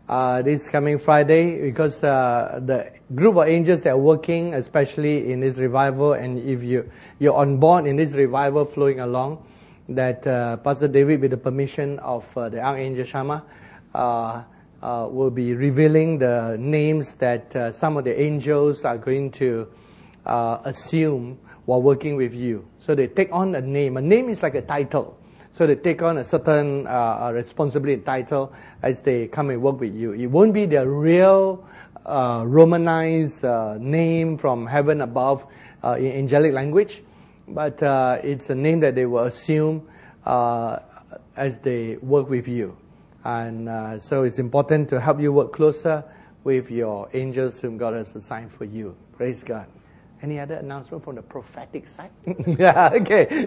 this coming Friday, because the group of angels that are working, especially in this revival, and if you're on board in this revival flowing along, that Pastor David, with the permission of the Archangel Shama, will be revealing the names that some of the angels are going to assume while working with you. So they take on a name. A name is like a title. So they take on a certain responsibility title as they come and work with you. It won't be their real Romanized name from heaven above in angelic language, but it's a name that they will assume as they work with you. And so it's important to help you work closer with your angels whom God has assigned for you. Praise God. Any other announcement from the prophetic side? Yeah, okay.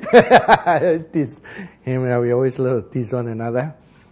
We always love to tease one another.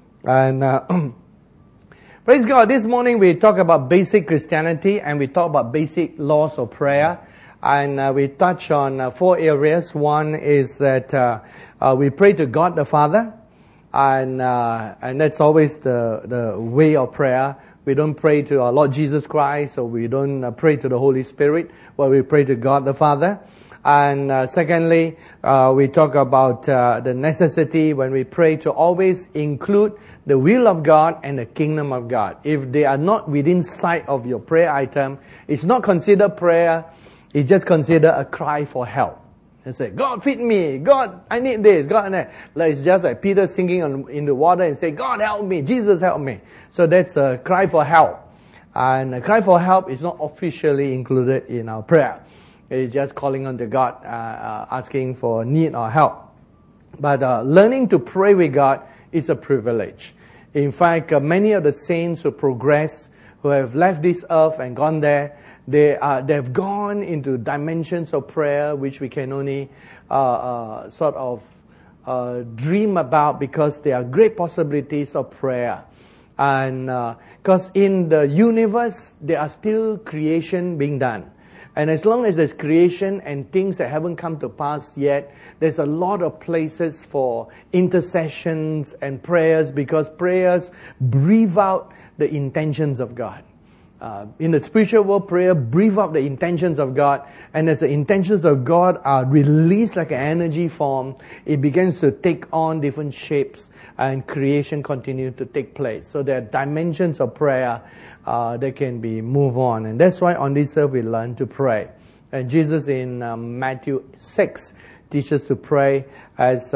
And praise God, this morning we talk about basic Christianity and we talk about basic laws of prayer. And we touch on 4 areas. One is that we pray to God the Father. And that's always the way of prayer. We don't pray to our Lord Jesus Christ, or we don't pray to the Holy Spirit, but we pray to God the Father. And secondly, we talk about the necessity when we pray to always include the will of God and the kingdom of God. If they are not within sight of your prayer item, it's not considered prayer, it's just considered a cry for help. And say, God, feed me. God, I need this. God, and that. It's just like Peter sinking in the water and say, God, help me. Jesus, help me. So that's a cry for help. And a cry for help is not officially included in our prayer. It's just calling on to God, asking for need or help. But learning to pray with God is a privilege. In fact, many of the saints who progress, who have left this earth and gone there, they've gone into dimensions of prayer which we can only sort of dream about, because there are great possibilities of prayer. And because in the universe there are still creation being done. And as long as there's creation and things that haven't come to pass yet, there's a lot of places for intercessions and prayers, because prayers breathe out the intentions of God. In the spiritual world, prayer breathes out the intentions of God, and as the intentions of God are released like an energy form, it begins to take on different shapes, and creation continues to take place. So there are dimensions of prayer that can be moved on, and that's why on this earth we learn to pray. And Jesus in Matthew 6 teaches to pray as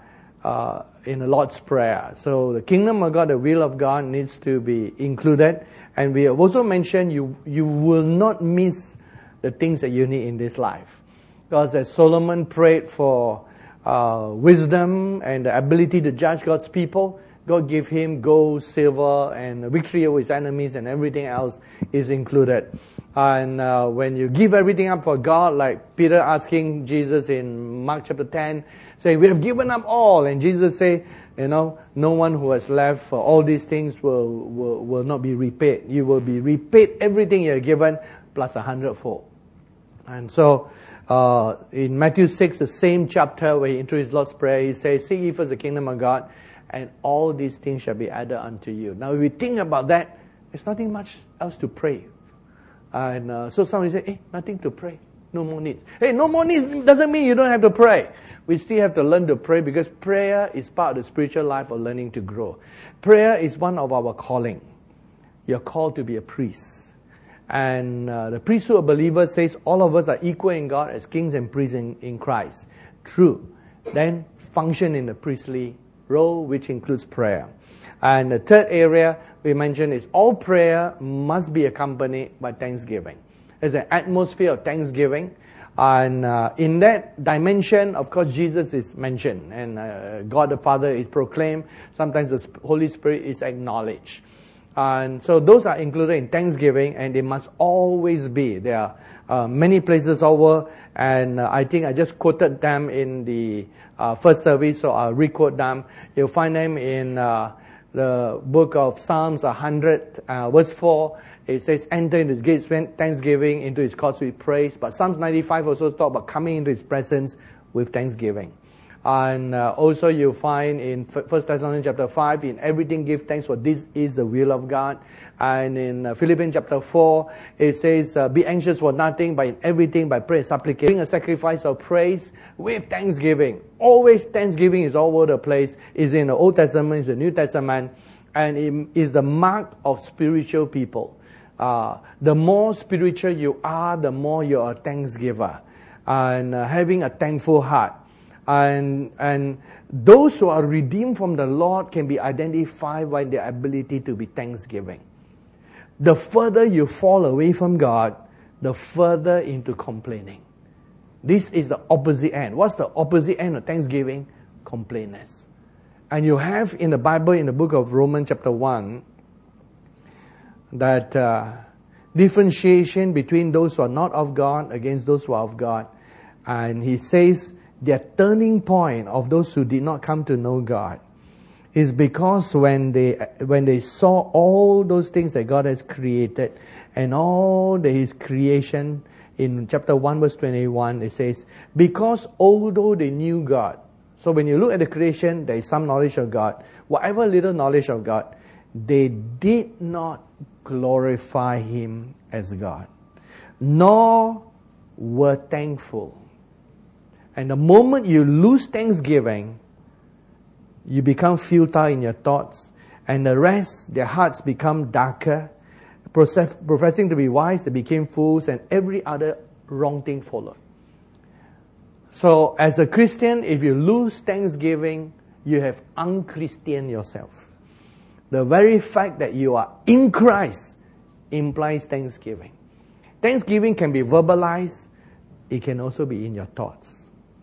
in the Lord's Prayer. So the kingdom of God, the will of God needs to be included. And we have also mentioned you will not miss the things that you need in this life. Because as Solomon prayed for wisdom and the ability to judge God's people, God gave him gold, silver, and victory over his enemies, and everything else is included. And when you give everything up for God, like Peter asking Jesus in Mark chapter 10, say, we have given up all. And Jesus say, no one who has left for all these things will not be repaid. You will be repaid everything you have given plus 100-fold. And so in Matthew 6, the same chapter where he introduced Lord's Prayer, he says, seek ye first the kingdom of God, and all these things shall be added unto you. Now if we think about that, there's nothing much else to pray. And so somebody say, hey, nothing to pray. No more needs. Hey, no more needs doesn't mean you don't have to pray. We still have to learn to pray, because prayer is part of the spiritual life of learning to grow. Prayer is one of our calling. You're called to be a priest. And the priesthood of believers says all of us are equal in God as kings and priests in Christ. True. Then function in the priestly role, which includes prayer. And the third area we mentioned is all prayer must be accompanied by thanksgiving. There's an atmosphere of thanksgiving. And in that dimension, of course, Jesus is mentioned. And God the Father is proclaimed. Sometimes the Holy Spirit is acknowledged. And so those are included in thanksgiving, and they must always be. There are many places over, and I think I just quoted them in the first service, so I'll re-quote them. You'll find them in the book of Psalms 100, verse 4. It says, enter into his gates with thanksgiving, into his courts with praise. But Psalms 95 also talks about coming into his presence with thanksgiving. And also you find in 1 Thessalonians chapter 5, in everything give thanks, for this is the will of God. And in Philippians chapter 4, it says, be anxious for nothing, but in everything by prayer and supplication, bring a sacrifice of praise with thanksgiving. Always thanksgiving is all over the place. It's in the Old Testament, it's the New Testament, and it is the mark of spiritual people. The more spiritual you are, the more you're a thanksgiver. And having a thankful heart. And those who are redeemed from the Lord can be identified by their ability to be thanksgiving. The further you fall away from God, the further into complaining. This is the opposite end. What's the opposite end of thanksgiving? Complainers. And you have in the Bible, in the book of Romans chapter 1, that differentiation between those who are not of God against those who are of God. And he says their turning point of those who did not come to know God is because when they saw all those things that God has created and all His creation, in chapter 1 verse 21, it says, because although they knew God, so when you look at the creation, there is some knowledge of God, whatever little knowledge of God, they did not glorify Him as God, nor were thankful. And the moment you lose thanksgiving, you become futile in your thoughts, and the rest, their hearts become darker. Professing to be wise, they became fools, and every other wrong thing followed. So as a Christian, if you lose thanksgiving, you have unchristianed yourself. The very fact that you are in Christ implies thanksgiving. Thanksgiving can be verbalized. It can also be in your thoughts.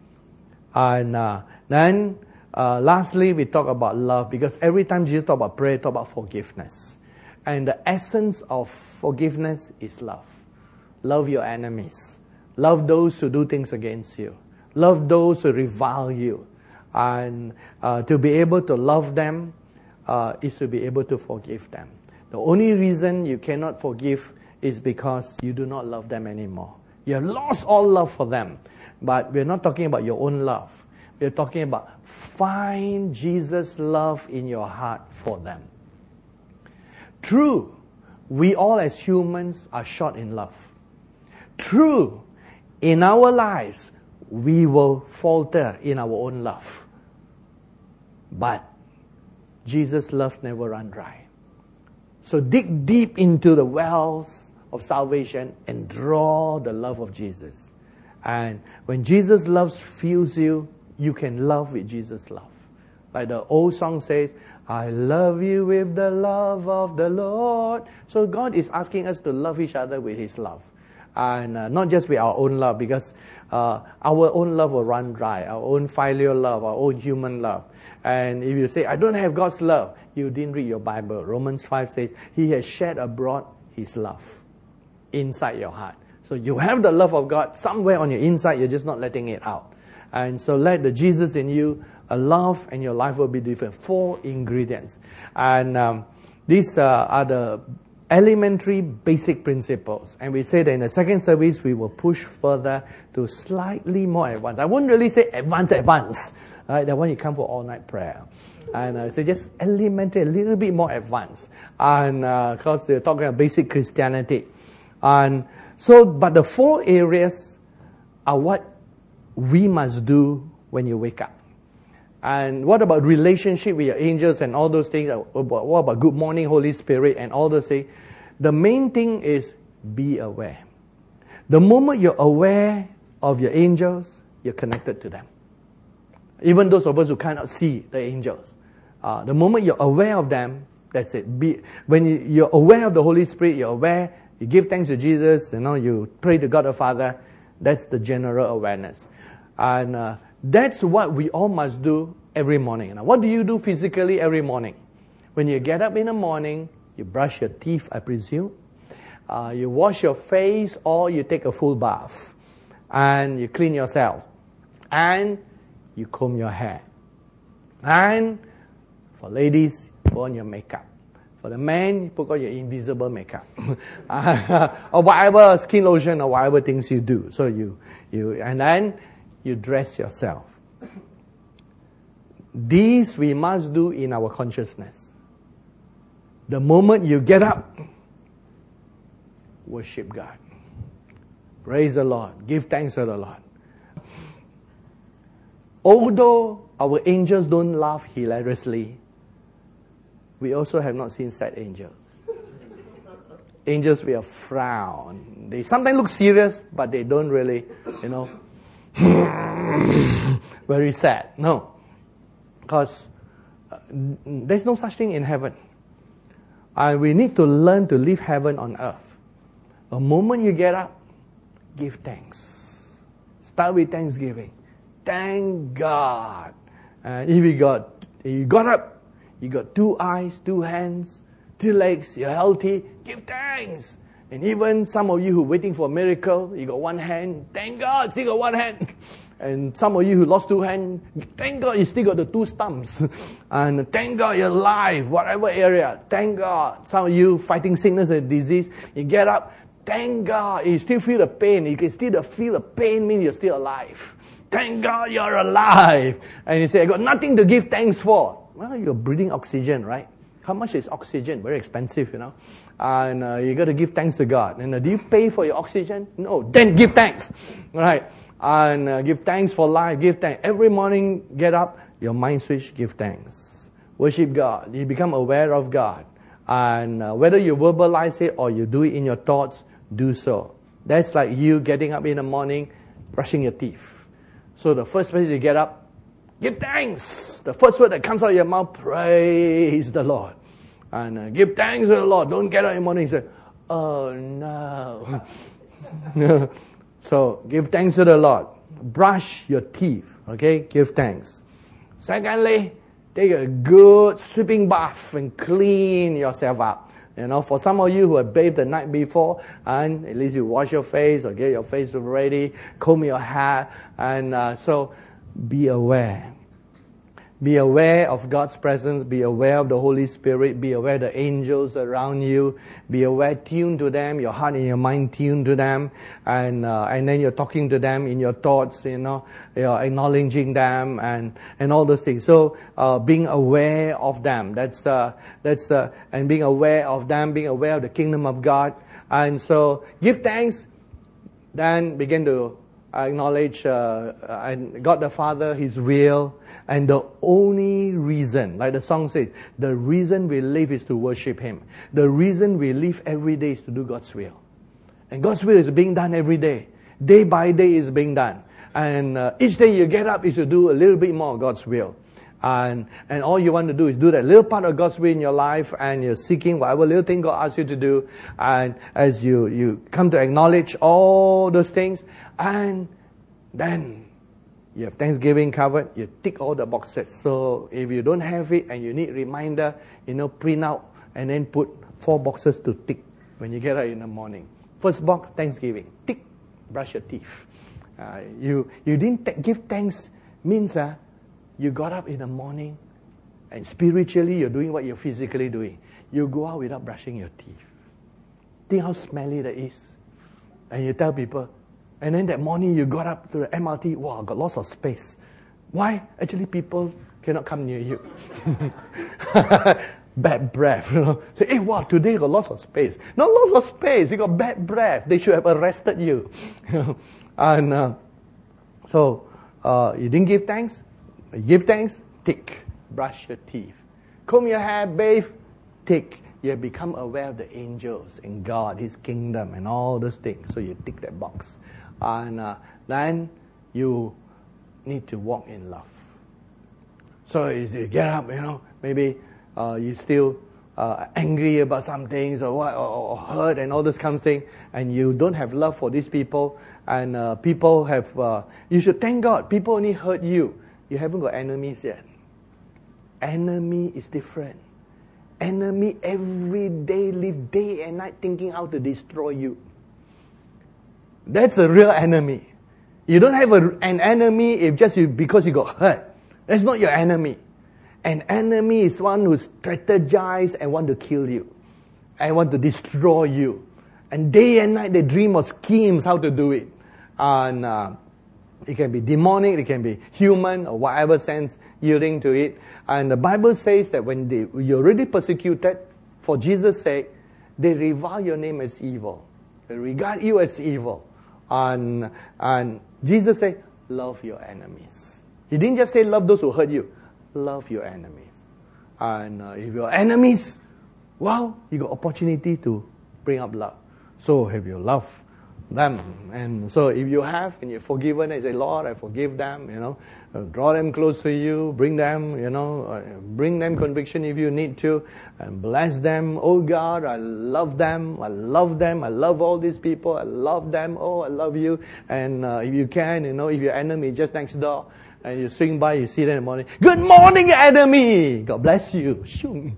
And then lastly, we talk about love, because every time Jesus talks about prayer, he talks about forgiveness. And the essence of forgiveness is love. Love your enemies. Love those who do things against you. Love those who revile you. And to be able to love them is to be able to forgive them. The only reason you cannot forgive is because you do not love them anymore. You have lost all love for them. But we're not talking about your own love. We're talking about find Jesus' love in your heart for them. True, we all as humans are short in love. True, in our lives, we will falter in our own love. But Jesus' love never runs dry. So dig deep into the wells of salvation and draw the love of Jesus. And when Jesus' love fills you, you can love with Jesus' love. Like the old song says, I love you with the love of the Lord. So God is asking us to love each other with His love. And not just with our own love, because our own love will run dry. Our own filial love, our own human love. And if you say, I don't have God's love, you didn't read your Bible. Romans 5 says, He has shed abroad His love inside your heart. So you have the love of God somewhere on your inside, you're just not letting it out. And so let the Jesus in you love, and your life will be different. 4 ingredients. And these are the elementary basic principles. And we say that in the second service, we will push further to slightly more advanced. I wouldn't really say advanced. Right? That one you come for all-night prayer. And so just elementary, a little bit more advanced. And because they're talking about basic Christianity. And so, but the 4 areas are what we must do when you wake up. And what about relationship with your angels and all those things? What about good morning, Holy Spirit, and all those things? The main thing is be aware. The moment you're aware of your angels, you're connected to them. Even those of us who cannot see the angels. The moment you're aware of them, that's it. When you're aware of the Holy Spirit, you're aware, you give thanks to Jesus, you pray to God the Father, that's the general awareness. And that's what we all must do every morning. Now, what do you do physically every morning? When you get up in the morning, you brush your teeth, I presume. You wash your face, or you take a full bath. And you clean yourself. And you comb your hair. And for ladies, put on your makeup. For the men, you put on your invisible makeup. Or whatever skin lotion or whatever things you do. So and then you dress yourself. These we must do in our consciousness. The moment you get up, worship God. Praise the Lord. Give thanks to the Lord. Although our angels don't laugh hilariously, we also have not seen sad angels. Angels will frown. They sometimes look serious, but they don't really, very sad. No. Because there's no such thing in heaven. And we need to learn to live heaven on earth. The moment you get up, give thanks. Start with thanksgiving. Thank God. And if you got up, you got 2 eyes, 2 hands, 2 legs, you're healthy, give thanks. And even some of you who are waiting for a miracle, you got 1 hand, thank God, still got 1 hand. And some of you who lost 2 hands, thank God you still got the 2 stumps. And thank God you're alive, whatever area, thank God. Some of you fighting sickness and disease, you get up, thank God, you still feel the pain. You can still feel the pain, means you're still alive. Thank God you're alive. And you say, I got nothing to give thanks for. Well, you're breathing oxygen, right? How much is oxygen? Very expensive, And you got to give thanks to God. And do you pay for your oxygen? No. Then give thanks. Right? And give thanks for life. Give thanks. Every morning, get up, your mind switch, give thanks. Worship God. You become aware of God. And whether you verbalize it or you do it in your thoughts, do so. That's like you getting up in the morning, brushing your teeth. So the first place you get up, give thanks. The first word that comes out of your mouth, praise the Lord. And give thanks to the Lord. Don't get up in the morning and say, oh no. So give thanks to the Lord. Brush your teeth. Okay? Give thanks. Secondly, take a good sweeping bath and clean yourself up. For some of you who have bathed the night before, and at least you wash your face or get your face ready, comb your hair, and so be aware. Be aware of God's presence. Be aware of the Holy Spirit. Be aware of the angels around you. Be aware, tune to them. Your heart and your mind tune to them, and then you're talking to them in your thoughts. You're acknowledging them and all those things. So being aware of them. That's and being aware of them. Being aware of the kingdom of God. And so give thanks. Then begin to acknowledge God the Father, He's real. And the only reason, like the song says, the reason we live is to worship Him. The reason we live every day is to do God's will. And God's will is being done every day. Day by day is being done. And each day you get up is to do a little bit more of God's will. And all you want to do is do that little part of God's will in your life, and you're seeking whatever little thing God asks you to do. And as you come to acknowledge all those things, and then you have Thanksgiving covered, you tick all the boxes. So if you don't have it and you need reminder, print out and then put 4 boxes to tick when you get up in the morning. First box, Thanksgiving. Tick, brush your teeth. You didn't give thanks means you got up in the morning and spiritually you're doing what you're physically doing. You go out without brushing your teeth. Think how smelly that is. And you tell people, and then that morning you got up to the MRT, wow, got lots of space. Why? Actually, people cannot come near you. Bad breath, Say, hey, wow, today got lots of space. Not lots of space, you got bad breath. They should have arrested you. And so, you didn't give thanks? Give thanks, tick. Brush your teeth. Comb your hair, bathe, tick. You have become aware of the angels and God, His kingdom, and all those things. So you tick that box. And then you need to walk in love. So as you get up, maybe you still angry about some things or hurt and all this kind of thing, and you don't have love for these people, and people have, you should thank God. People only hurt you. You haven't got enemies yet. Enemy is different. Enemy every day live day and night thinking how to destroy you. That's a real enemy. You don't have an enemy because you got hurt. That's not your enemy. An enemy is one who strategizes and want to kill you. And want to destroy you. And day and night they dream of schemes how to do it. And It can be demonic, it can be human, or whatever sense yielding to it. And the Bible says that when you're already persecuted, for Jesus' sake, they revile your name as evil. They regard you as evil. And Jesus said, love your enemies. He didn't just say love those who hurt you. Love your enemies. And if your enemies, well, you got opportunity to bring up love. So have you loved them? And so if you have, and you're forgiven, and say, Lord, I forgive them, draw them close to you, bring them, bring them conviction if you need to, and bless them. Oh God, I love them, I love them, I love all these people, I love them, oh, I love you. And if you can, if your enemy is just next door, and you swing by, you see them in the morning, good morning, enemy! God bless you. Shoo.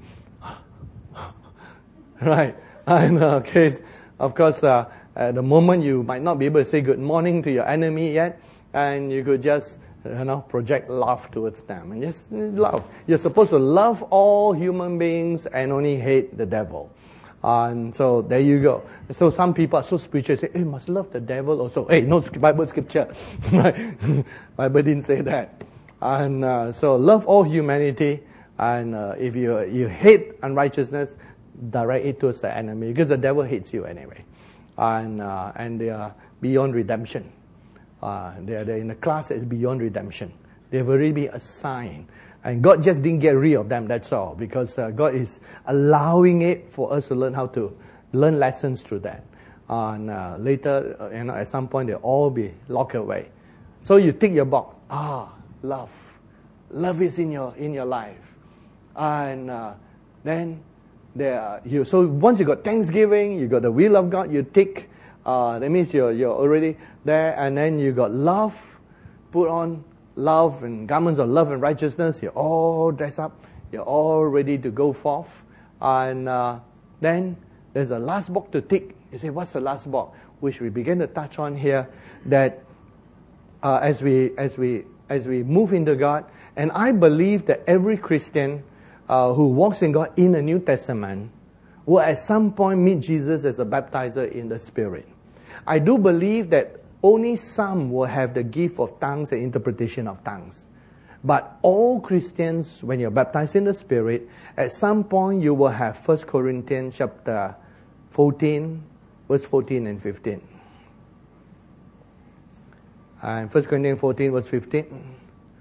Right. And of course, at the moment you might not be able to say good morning to your enemy yet, and you could just, project love towards them. And just love. You're supposed to love all human beings and only hate the devil. And so there you go. So some people are so spiritual, say, you must love the devil also. Hey, no Bible scripture. Right? Bible didn't say that. And so love all humanity. And if you hate unrighteousness, direct it towards the enemy, because the devil hates you anyway. And they are beyond redemption. They're in a class that is beyond redemption. They've already been assigned. And God just didn't get rid of them, that's all. Because God is allowing it for us to learn how to learn lessons through that. And later, at some point, they'll all be locked away. So you tick your box. Love. Love is in your life. And then so once you got thanksgiving, you got the will of God, you tick. That means you're already there. And then you got love, put on love and garments of love and righteousness. You're all dressed up. You're all ready to go forth. And then there's a last box to tick. You say, what's the last box? Which we begin to touch on here. That as we move into God, and I believe that every Christian who walks in God in the New Testament will at some point meet Jesus as a baptizer in the Spirit. I do believe that only some will have the gift of tongues and interpretation of tongues. But all Christians, when you're baptized in the Spirit, at some point you will have 1 Corinthians chapter 14, verse 14 and 15. And 1 Corinthians 14, verse 15.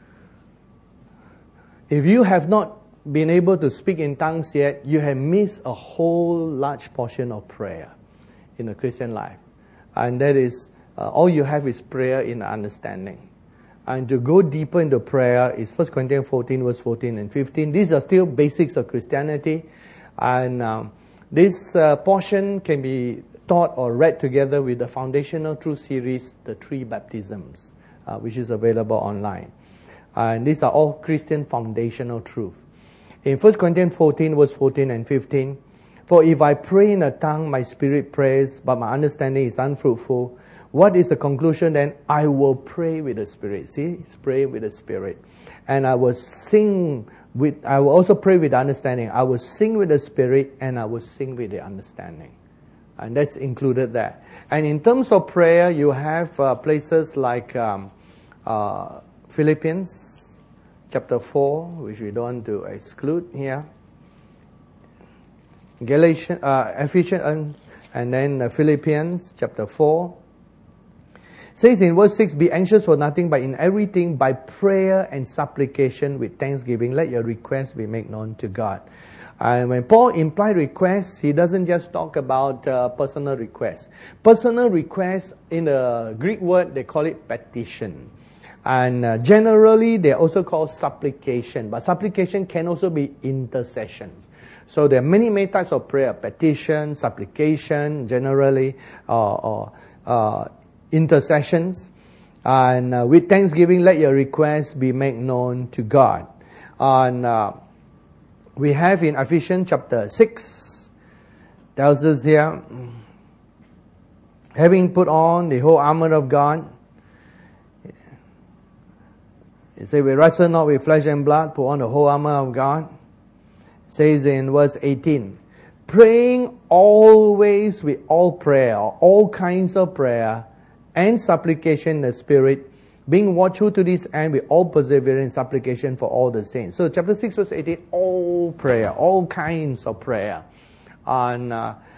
If you have not been able to speak in tongues yet, you have missed a whole large portion of prayer in the Christian life. And that is, all you have is prayer in understanding. And to go deeper into prayer is 1 Corinthians 14, verse 14 and 15. These are still basics of Christianity. And this portion can be taught or read together with the Foundational Truth series, The Three Baptisms, which is available online. And these are all Christian foundational truth. In 1 Corinthians 14, verse 14 and 15, for if I pray in a tongue, my spirit prays, but my understanding is unfruitful. What is the conclusion then? I will pray with the Spirit. See, it's pray with the Spirit. And I will also pray with the understanding. I will sing with the Spirit, and I will sing with the understanding. And that's included there. And in terms of prayer, you have places like Philippians chapter 4, which we don't want to exclude here. Ephesians, and then Philippians chapter 4. Says in verse 6, be anxious for nothing, but in everything by prayer and supplication with thanksgiving, let your requests be made known to God. And when Paul implied requests, he doesn't just talk about personal requests. Personal requests, in the Greek word, they call it petition. And generally, they also call supplication. But supplication can also be intercessions. So there are many types of prayer. Petition, supplication, generally, or intercessions. And with thanksgiving, let your requests be made known to God. And we have in Ephesians chapter 6, tells us here, having put on the whole armor of God. It says, we wrestle not with flesh and blood, put on the whole armor of God. It says in verse 18, praying always with all prayer, all kinds of prayer, and supplication in the Spirit, being watchful to this end with all perseverance, supplication for all the saints. So chapter 6 verse 18, all prayer, all kinds of prayer. And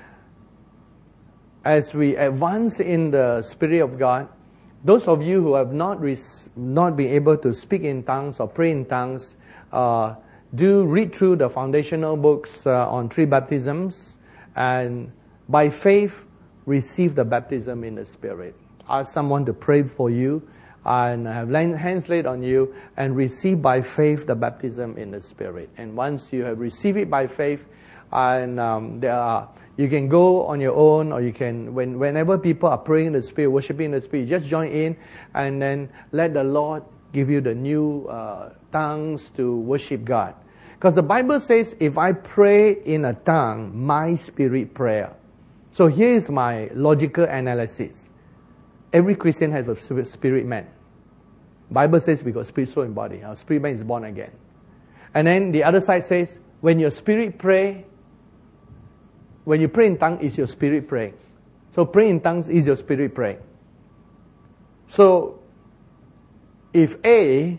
as we advance in the Spirit of God, those of you who have not been able to speak in tongues or pray in tongues, do read through the foundational books on 3 baptisms, and by faith receive the baptism in the Spirit. Ask someone to pray for you and have hands laid on you and receive by faith the baptism in the Spirit. And once you have received it by faith, and you can go on your own, or you can, whenever people are praying in the Spirit, worshiping in the Spirit, just join in and then let the Lord give you the new tongues to worship God. Because the Bible says, if I pray in a tongue, my spirit prayer. So here is my logical analysis. Every Christian has a spirit man. Bible says we got spirit, soul, and body. Our spirit man is born again. And then the other side says, when your spirit pray, when you pray in tongues, is your spirit praying. So praying in tongues is your spirit praying. So if A,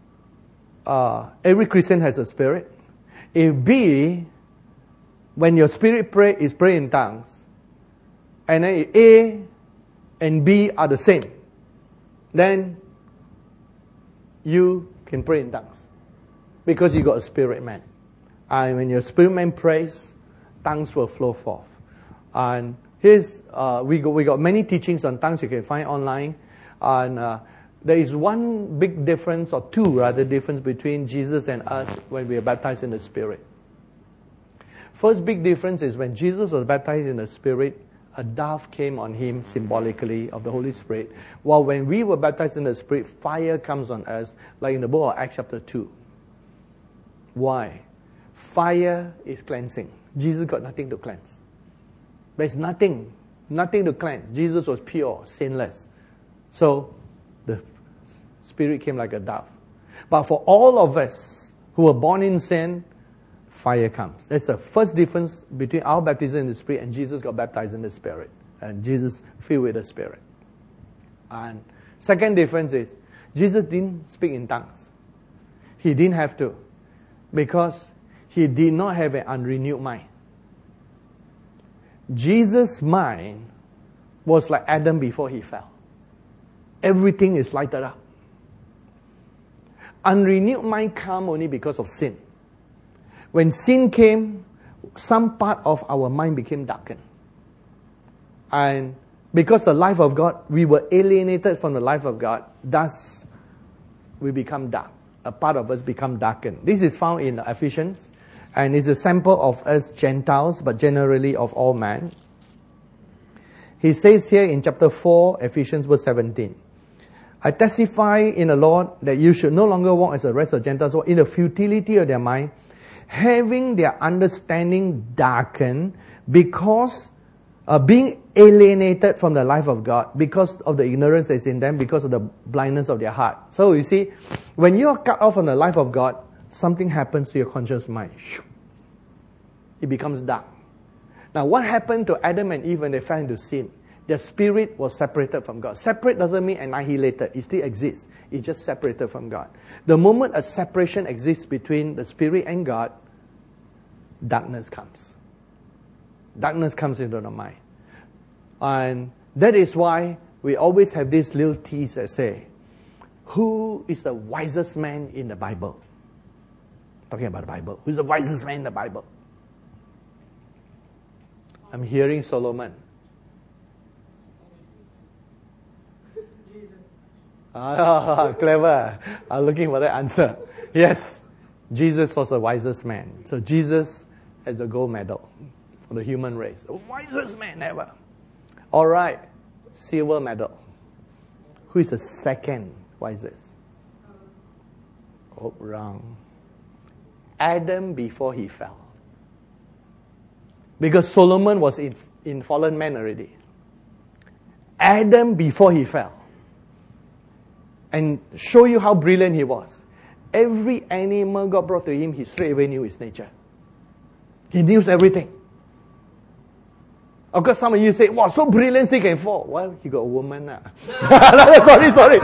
every Christian has a spirit. If B, when your spirit pray is pray in tongues, and then A and B are the same, then you can pray in tongues because you got a spirit man. And when your spirit man prays, tongues will flow forth. And here's we got many teachings on tongues you can find online. And there is one big difference, or two rather, difference between Jesus and us when we are baptized in the Spirit. First big difference is when Jesus was baptized in the Spirit, a dove came on him symbolically of the Holy Spirit. While when we were baptized in the Spirit, fire comes on us, like in the book of Acts chapter 2. Why? Fire is cleansing. Jesus got nothing to cleanse. There's nothing to cleanse. Jesus was pure, sinless. So the Spirit came like a dove. But for all of us who were born in sin, fire comes. That's the first difference between our baptism in the Spirit and Jesus got baptized in the Spirit. And Jesus filled with the Spirit. And second difference is, Jesus didn't speak in tongues. He didn't have to. Because he did not have an unrenewed mind. Jesus' mind was like Adam before he fell. Everything is lighted up. Unrenewed mind comes only because of sin. When sin came, some part of our mind became darkened. And because the life of God, we were alienated from the life of God, thus we become dark. A part of us become darkened. This is found in Ephesians, and it's a sample of us Gentiles, but generally of all man. He says here in chapter 4, Ephesians verse 17, I testify in the Lord that you should no longer walk as the rest of Gentiles, or in the futility of their mind, having their understanding darkened, because being alienated from the life of God, because of the ignorance that's in them, because of the blindness of their heart. So you see, when you are cut off from the life of God, something happens to your conscious mind. It becomes dark. Now, what happened to Adam and Eve when they fell into sin? Their spirit was separated from God. Separate doesn't mean annihilated. It still exists. It's just separated from God. The moment a separation exists between the spirit and God, darkness comes. Darkness comes into the mind. And that is why we always have these little T's that say, who is the wisest man in the Bible? Talking about the Bible. Who's the wisest man in the Bible? I'm hearing Solomon. Clever. I'm looking for that answer. Yes, Jesus was the wisest man. So Jesus has the gold medal for the human race. The wisest man ever. All right, silver medal. Who is the second wisest? Oh, wrong. Adam before he fell. Because Solomon was in fallen man already. Adam before he fell. And show you how brilliant he was. Every animal God brought to him, he straight away knew his nature. He knew everything. Of course, some of you say, wow, so brilliant he can fall. Well, he got a woman. Sorry.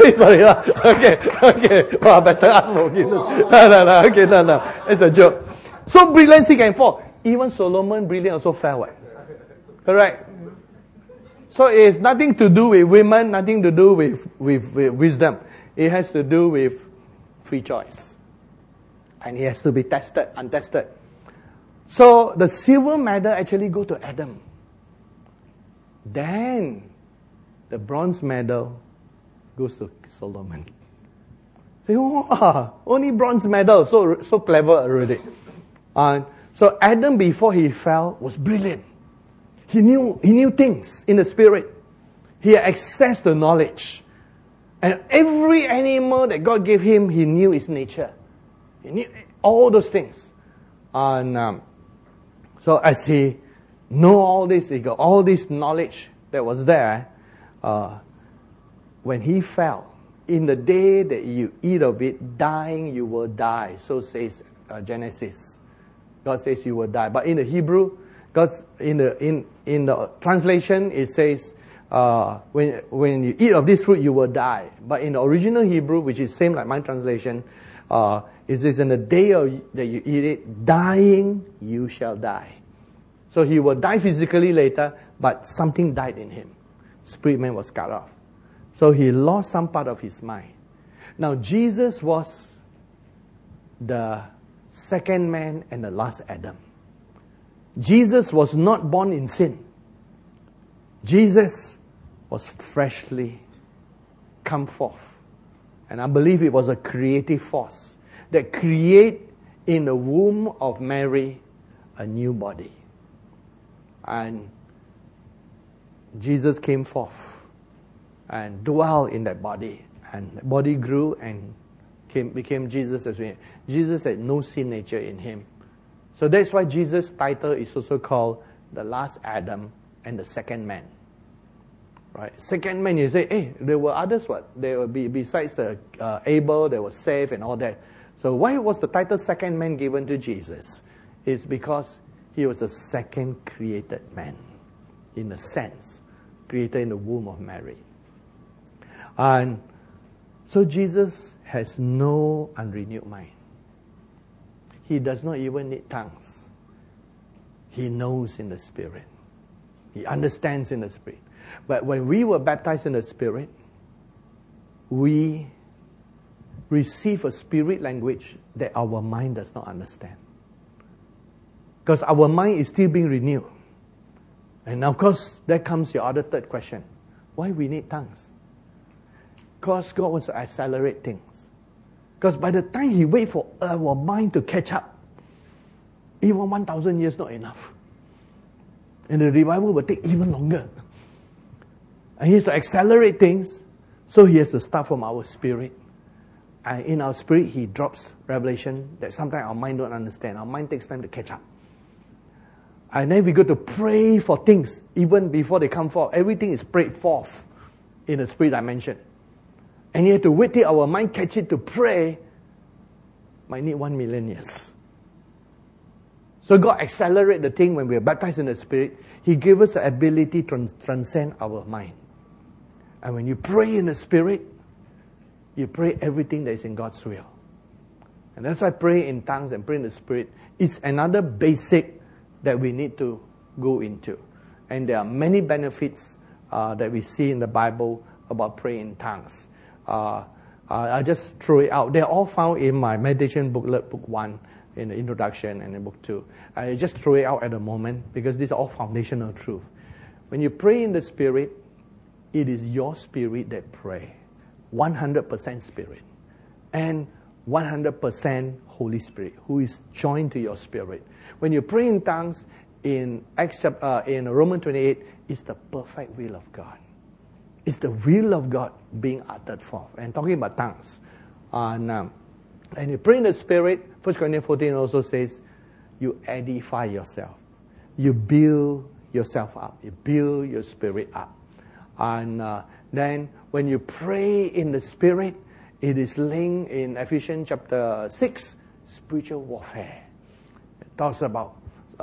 Okay. Well, better ask for forgiveness. No. It's a joke. So brilliant he can fall. Even Solomon, brilliant, also fell. Right? Correct? So it's nothing to do with women, nothing to do with wisdom. It has to do with free choice. And it has to be tested, untested. So the silver medal actually go to Adam. Then the bronze medal goes to Solomon. Say, only bronze medal, so clever already. So Adam, before he fell, was brilliant. He knew things in the spirit. He had access to knowledge. And every animal that God gave him, he knew its nature. He knew all those things. And so as he know all this, he got all this knowledge that was there. When he fell, in the day that you eat of it, dying you will die. So says Genesis. God says you will die. But in the Hebrew, God's in the translation it says when you eat of this fruit you will die. But in the original Hebrew, which is same like my translation, it says in the day that you eat it, dying you shall die. So he will die physically later, but something died in him. Spirit man was cut off. So he lost some part of his mind. Now Jesus was the second man and the last Adam. Jesus was not born in sin. Jesus was freshly come forth. And I believe it was a creative force that create in the womb of Mary a new body. And Jesus came forth and dwelt in that body. And the body grew and became Jesus as well. Jesus had no sin nature in him. So that's why Jesus' title is also called the last Adam and the second man. Right? Second man, you say, hey, there were others, what? There will be, besides Abel, there was Seth and all that. So why was the title second man given to Jesus? It's because he was the second created man, in a sense, created in the womb of Mary. And so Jesus has no unrenewed mind. He does not even need tongues. He knows in the Spirit. He understands in the Spirit. But when we were baptized in the Spirit, we receive a spirit language that our mind does not understand. Because our mind is still being renewed. And of course, there comes your other third question. Why we need tongues? Because God wants to accelerate things. Because by the time He waits for our mind to catch up, even 1,000 years not enough. And the revival will take even longer. And He has to accelerate things, so He has to start from our spirit. And in our spirit, He drops revelation that sometimes our mind don't understand. Our mind takes time to catch up. And then we go to pray for things, even before they come forth. Everything is prayed forth in the spirit dimension. And you have to wait till our mind catch it to pray, might need 1 million years. So God accelerate the thing when we are baptized in the Spirit. He gave us the ability to transcend our mind. And when you pray in the Spirit, you pray everything that is in God's will. And that's why pray in tongues and pray in the Spirit is another basic that we need to go into. And there are many benefits that we see in the Bible about praying in tongues. I just throw it out. They're all found in my meditation booklet, book 1, in the introduction, and in book 2. I just throw it out at the moment because these are all foundational truth. When you pray in the Spirit, it is your spirit that pray. 100% Spirit. And 100% Holy Spirit, who is joined to your spirit. When you pray in tongues, in Romans 28, it's the perfect will of God. It's the will of God being uttered forth. And talking about tongues. And you pray in the Spirit, 1 Corinthians 14 also says, you edify yourself. You build yourself up. You build your spirit up. And then when you pray in the Spirit, it is linked in Ephesians chapter 6, spiritual warfare. It talks about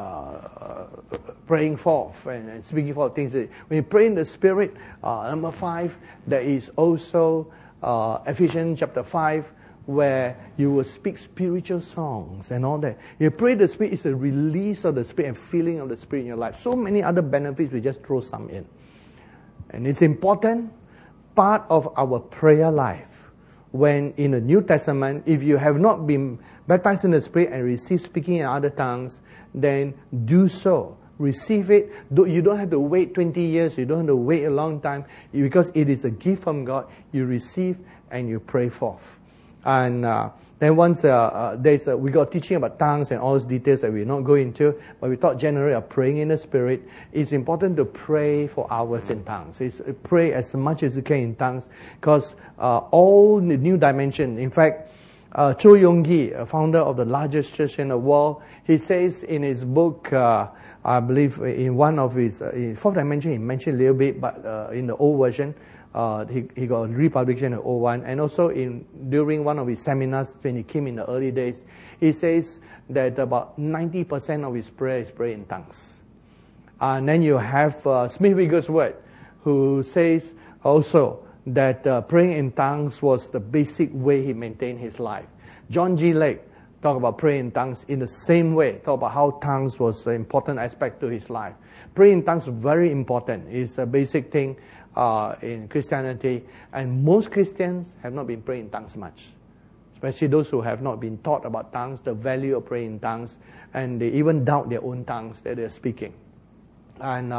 praying forth and speaking forth things. When you pray in the Spirit, number 5, there is also Ephesians chapter 5, where you will speak spiritual songs and all that. You pray the Spirit, it's a release of the Spirit and feeling of the Spirit in your life. So many other benefits, we just throw some in. And it's important part of our prayer life. When in the New Testament, if you have not been baptized in the Spirit and received speaking in other tongues, then do so. Receive it. You don't have to wait 20 years. You don't have to wait a long time. Because it is a gift from God. You receive and you pray forth. And then once we got teaching about tongues and all those details that we're not going into, but we thought generally of praying in the Spirit. It's important to pray for hours in tongues. Pray as much as you can in tongues, because all the new dimension. In fact, Cho Yong-gi, a founder of the largest church in the world, he says in his book, I believe in one of his fourth dimension, he mentioned a little bit, but in the old version. He got a republication in 01, and also during one of his seminars when he came in the early days, he says that about 90% of his prayer is prayer in tongues. And then you have Smith Wigglesworth, who says also that praying in tongues was the basic way he maintained his life. John G. Lake talk about praying in tongues in the same way, talk about how tongues was an important aspect to his life. Praying in tongues is very important. It's a basic thing in Christianity, and most Christians have not been praying in tongues much, especially those who have not been taught about tongues, the value of praying in tongues, and they even doubt their own tongues that they're speaking. And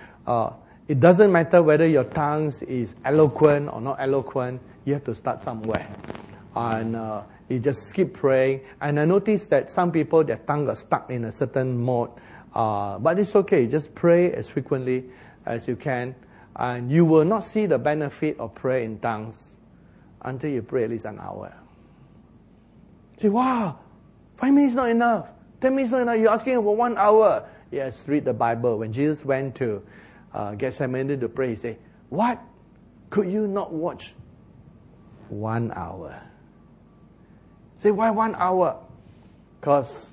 it doesn't matter whether your tongues is eloquent or not eloquent, you have to start somewhere. And you just keep praying. And I noticed that some people, their tongue got stuck in a certain mode, but it's okay, just pray as frequently as you can. And you will not see the benefit of prayer in tongues until you pray at least an hour. Say, wow, 5 minutes not enough. 10 minutes not enough. You're asking for 1 hour. Yes, read the Bible. When Jesus went to Gethsemane to pray, he said, what? Could you not watch 1 hour? Say, why 1 hour? Because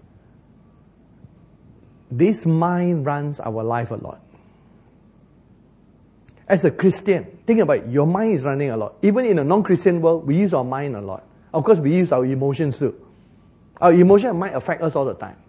this mind runs our life a lot. As a Christian, think about it, your mind is running a lot. Even in a non-Christian world, we use our mind a lot. Of course, we use our emotions too. Our emotion might affect us all the time.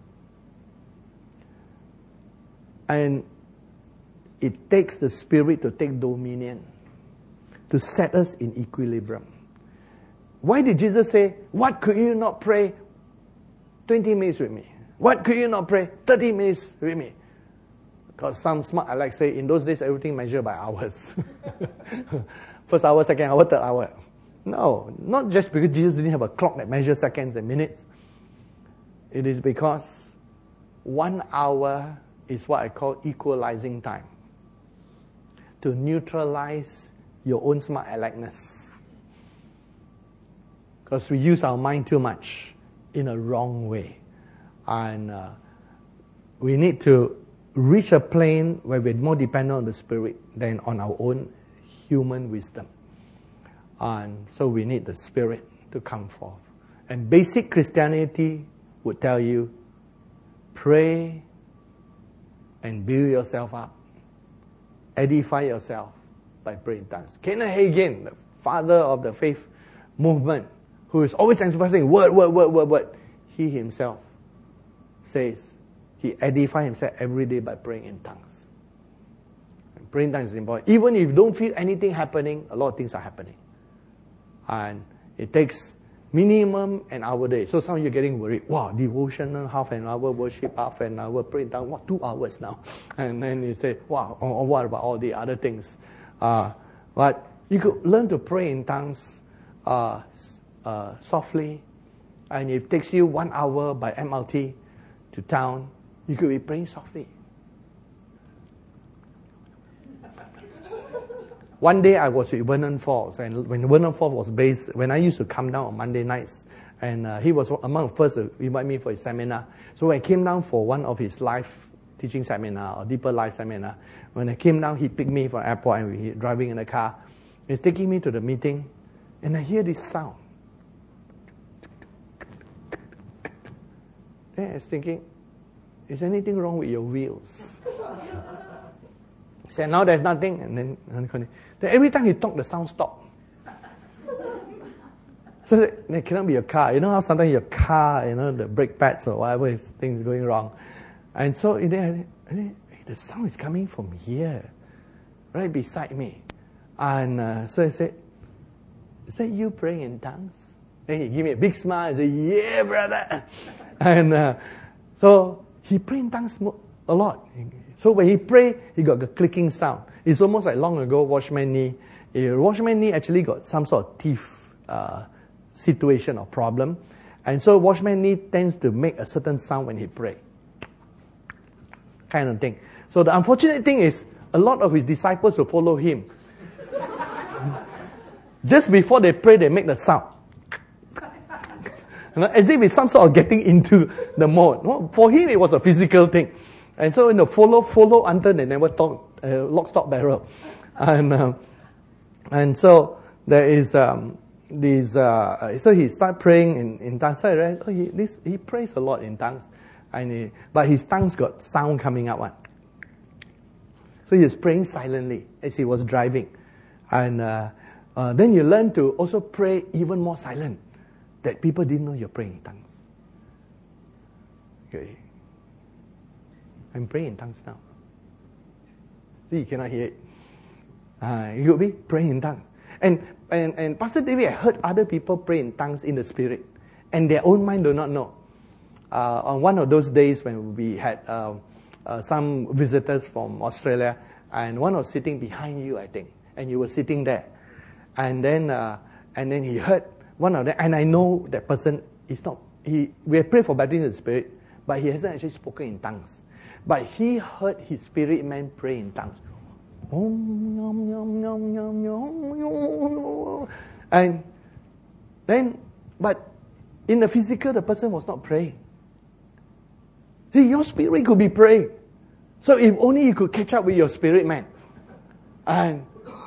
And it takes the Spirit to take dominion, to set us in equilibrium. Why did Jesus say, what could you not pray 20 minutes with me? What could you not pray 30 minutes with me? Because some smart Alex say, in those days, everything measured by hours. First hour, second hour, third hour. No, not just because Jesus didn't have a clock that measures seconds and minutes. It is because 1 hour is what I call equalizing time. To neutralize your own smart Alecness. Because we use our mind too much in a wrong way. And we need to reach a plane where we're more dependent on the Spirit than on our own human wisdom. And so we need the Spirit to come forth. And basic Christianity would tell you, pray and build yourself up. Edify yourself by praying tongues. Kenneth Hagin, the father of the faith movement, who is always emphasizing word, he himself says, he edifies himself every day by praying in tongues. And praying in tongues is important. Even if you don't feel anything happening, a lot of things are happening. And it takes minimum an hour a day. So some of you are getting worried. Wow, devotional, half an hour, worship, half an hour, praying in tongues, what, 2 hours now? And then you say, wow, what about all the other things? But you could learn to pray in tongues softly. And if it takes you 1 hour by MRT to town, you could be praying softly. One day I was with Vernon Falls, and when Vernon Falls was based, when I used to come down on Monday nights, and he was among the first to invite me for his seminar. So when I came down for one of his live teaching seminar, or deeper life seminar, when I came down, he picked me from the airport, and we were driving in the car. He's taking me to the meeting, and I hear this sound. Then I was thinking, is anything wrong with your wheels? He said, no, there's nothing. And then every time he talked, the sound stopped. So it cannot be your car. You know how sometimes your car, the brake pads or whatever, if things going wrong. And so the sound is coming from here, right beside me. And so I said, is that you praying in tongues? And he gave me a big smile and said, yeah, brother. And so he prayed in tongues a lot. So when he prayed, he got a clicking sound. It's almost like long ago, Watchman Nee. Watchman Nee actually got some sort of teeth situation or problem. And so Watchman Nee tends to make a certain sound when he prays. Kind of thing. So the unfortunate thing is, a lot of his disciples will follow him. Just before they pray, they make the sound. As if it's some sort of getting into the mode. No, for him, it was a physical thing. And so, follow until they never talk, lock, stock, barrel. And so, there is this, so he started praying in tongues. So I realized, he prays a lot in tongues. But his tongues got sound coming out. So he was praying silently as he was driving. And then you learn to also pray even more silent, that people didn't know you're praying in tongues. Okay. I'm praying in tongues now. See, you cannot hear it. You could be praying in tongues. And Pastor David, I heard other people pray in tongues in the spirit, and their own mind do not know. On one of those days when we had some visitors from Australia, and one was sitting behind you, I think, and you were sitting there. And then he heard one of them, and I know that person is not, we have prayed for baptism in the spirit, but he hasn't actually spoken in tongues. But he heard his spirit man pray in tongues. And then, but in the physical, the person was not praying. See, your spirit could be praying. So if only you could catch up with your spirit man and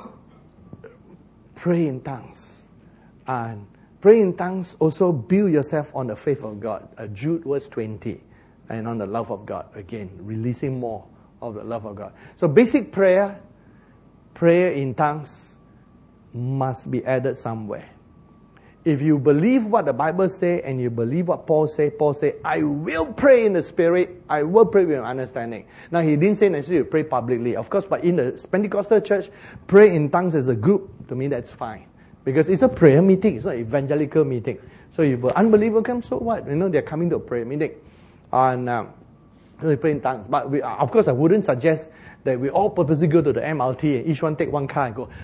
pray in tongues. And pray in tongues also build yourself on the faith of God. Jude verse 20. And on the love of God. Again, releasing more of the love of God. So basic prayer in tongues must be added somewhere. If you believe what the Bible says and you believe what Paul say, I will pray in the Spirit, I will pray with understanding. Now, he didn't say necessarily pray publicly, of course, but in the Pentecostal church, pray in tongues as a group, to me that's fine. Because it's a prayer meeting, it's not an evangelical meeting. So if an unbeliever comes, so what? They're coming to a prayer meeting. And so we pray in tongues. But of course, I wouldn't suggest that we all purposely go to the MRT and each one take one car and go,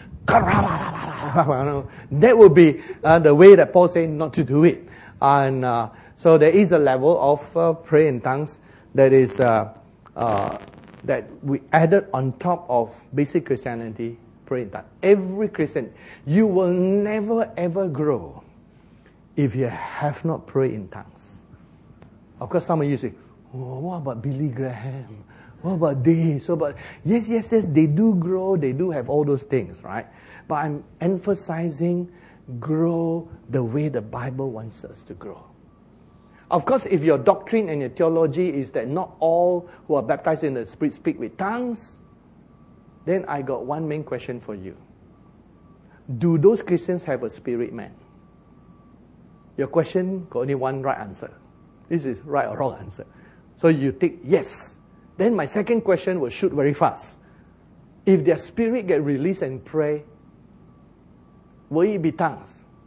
that would be the way that Paul said not to do it. And so there is a level of prayer in tongues that is that we added on top of basic Christianity, pray in tongues. Every Christian, you will never ever grow if you have not prayed in tongues. Of course, some of you say, oh, what about Billy Graham? What about this? Yes, they do grow, they do have all those things, right? But I'm emphasizing grow the way the Bible wants us to grow. Of course, if your doctrine and your theology is that not all who are baptized in the Spirit speak with tongues, then I got one main question for you. Do those Christians have a spirit man? Your question got only one right answer. This is right or wrong answer. So you take yes. Then my second question will shoot very fast. If their spirit get released and pray, will it be tongues?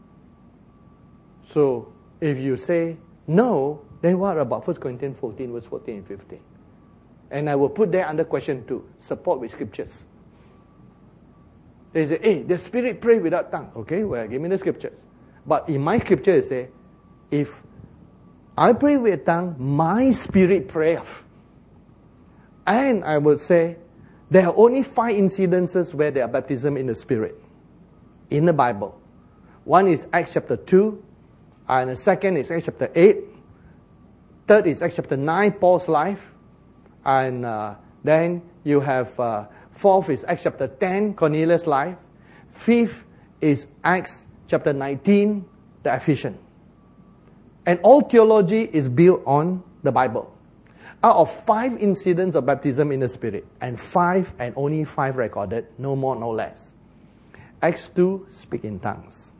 So if you say no, then what about 1 Corinthians 14, verse 14 and 15? And I will put there under question 2, support with scriptures. They say, hey, the spirit pray without tongue. Okay, well, give me the scriptures. But in my scripture, it say, if I pray with tongue, my spirit prayeth. And I would say, there are only 5 incidences where there are baptism in the Spirit in the Bible. One is Acts chapter 2, and the second is Acts chapter 8. Third is Acts chapter 9, Paul's life. And then you have, fourth is Acts chapter 10, Cornelius' life. Fifth is Acts chapter 19, the Ephesians. And all theology is built on the Bible. Out of 5 incidents of baptism in the Spirit, and only 5 recorded, no more, no less. Acts 2, speak in tongues.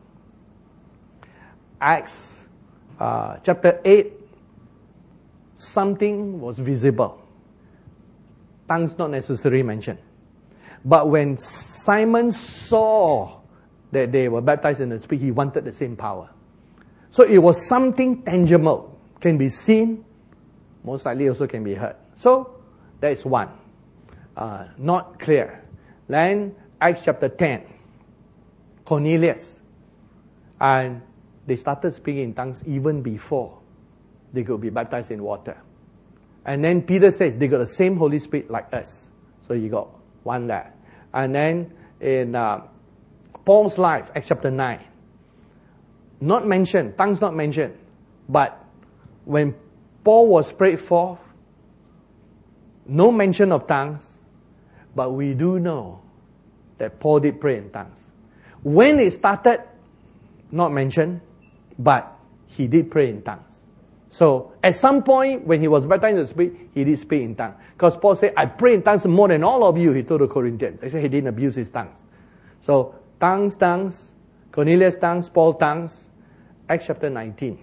Acts chapter 8, something was visible. Tongues not necessarily mentioned. But when Simon saw that they were baptized in the Spirit, he wanted the same power. So it was something tangible, can be seen, most likely also can be heard. So that is one. Not clear. Then Acts chapter 10, Cornelius. And they started speaking in tongues even before they could be baptized in water. And then Peter says they got the same Holy Spirit like us. So you got one there. And then in Paul's life, Acts chapter 9, not mentioned, tongues not mentioned. But when Paul was prayed for, no mention of tongues, but we do know that Paul did pray in tongues. When it started, not mentioned, but he did pray in tongues. So, at some point, when he was baptized in the Spirit, he did speak in tongues. Because Paul said, I pray in tongues more than all of you, he told the Corinthians. They said he didn't abuse his tongues. So, tongues, Cornelius tongues, Paul tongues, Acts chapter 19.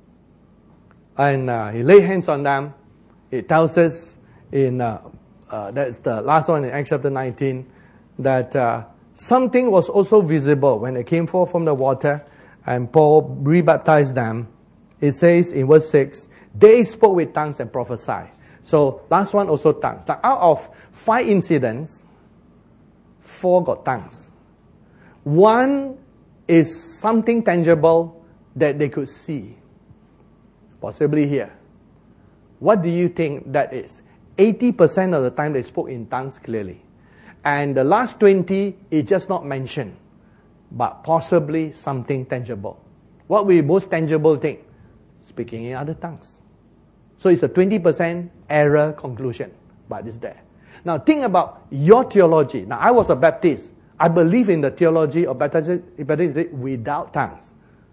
And he laid hands on them. It tells us in, that's the last one in Acts chapter 19, that something was also visible when they came forth from the water and Paul rebaptized them. It says in verse 6, they spoke with tongues and prophesied. So last one also tongues. Now out of 5 incidents, 4 got tongues. One is something tangible that they could see. Possibly here. What do you think that is? 80% of the time they spoke in tongues clearly. And the last 20 is just not mentioned, but possibly something tangible. What will be most tangible thing? Speaking in other tongues. So it's a 20% error conclusion, but it's there. Now think about your theology. Now I was a Baptist. I believe in the theology of baptism without tongues.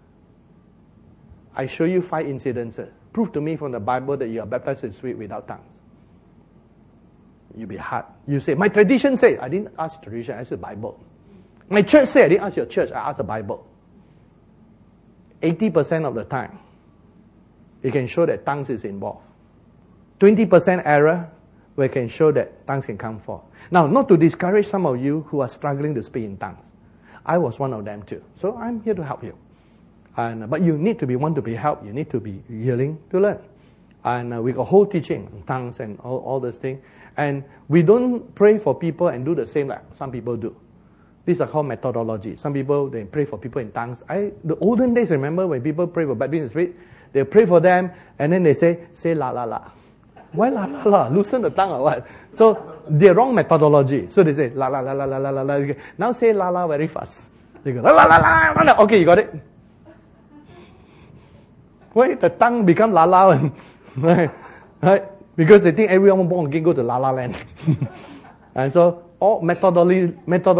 I show you 5 incidences. Prove to me from the Bible that you are baptized in the Spirit without tongues. You'll be hard. You say, my tradition says. I didn't ask tradition, I asked the Bible. My church said. I didn't ask your church, I asked the Bible. 80% of the time, it can show that tongues is involved. 20% error, where it can show that tongues can come forth. Now, not to discourage some of you who are struggling to speak in tongues. I was one of them too. So I'm here to help you. But you need to want to be helped. You need to be willing to learn. And we got whole teaching on tongues and all those things. And we don't pray for people and do the same like some people do. These are called methodology. Some people, they pray for people in tongues. The olden days, remember when people pray for baptism in the Spirit, they pray for them and then they say la la la. Why la la la? Loosen the tongue or what? So they're wrong methodology. So they say la la la la la la la. Now say la la very fast. They go la la la la. Okay, you got it. Why the tongue become la la and right? Because they think everyone born again go to la la land. And so all methodology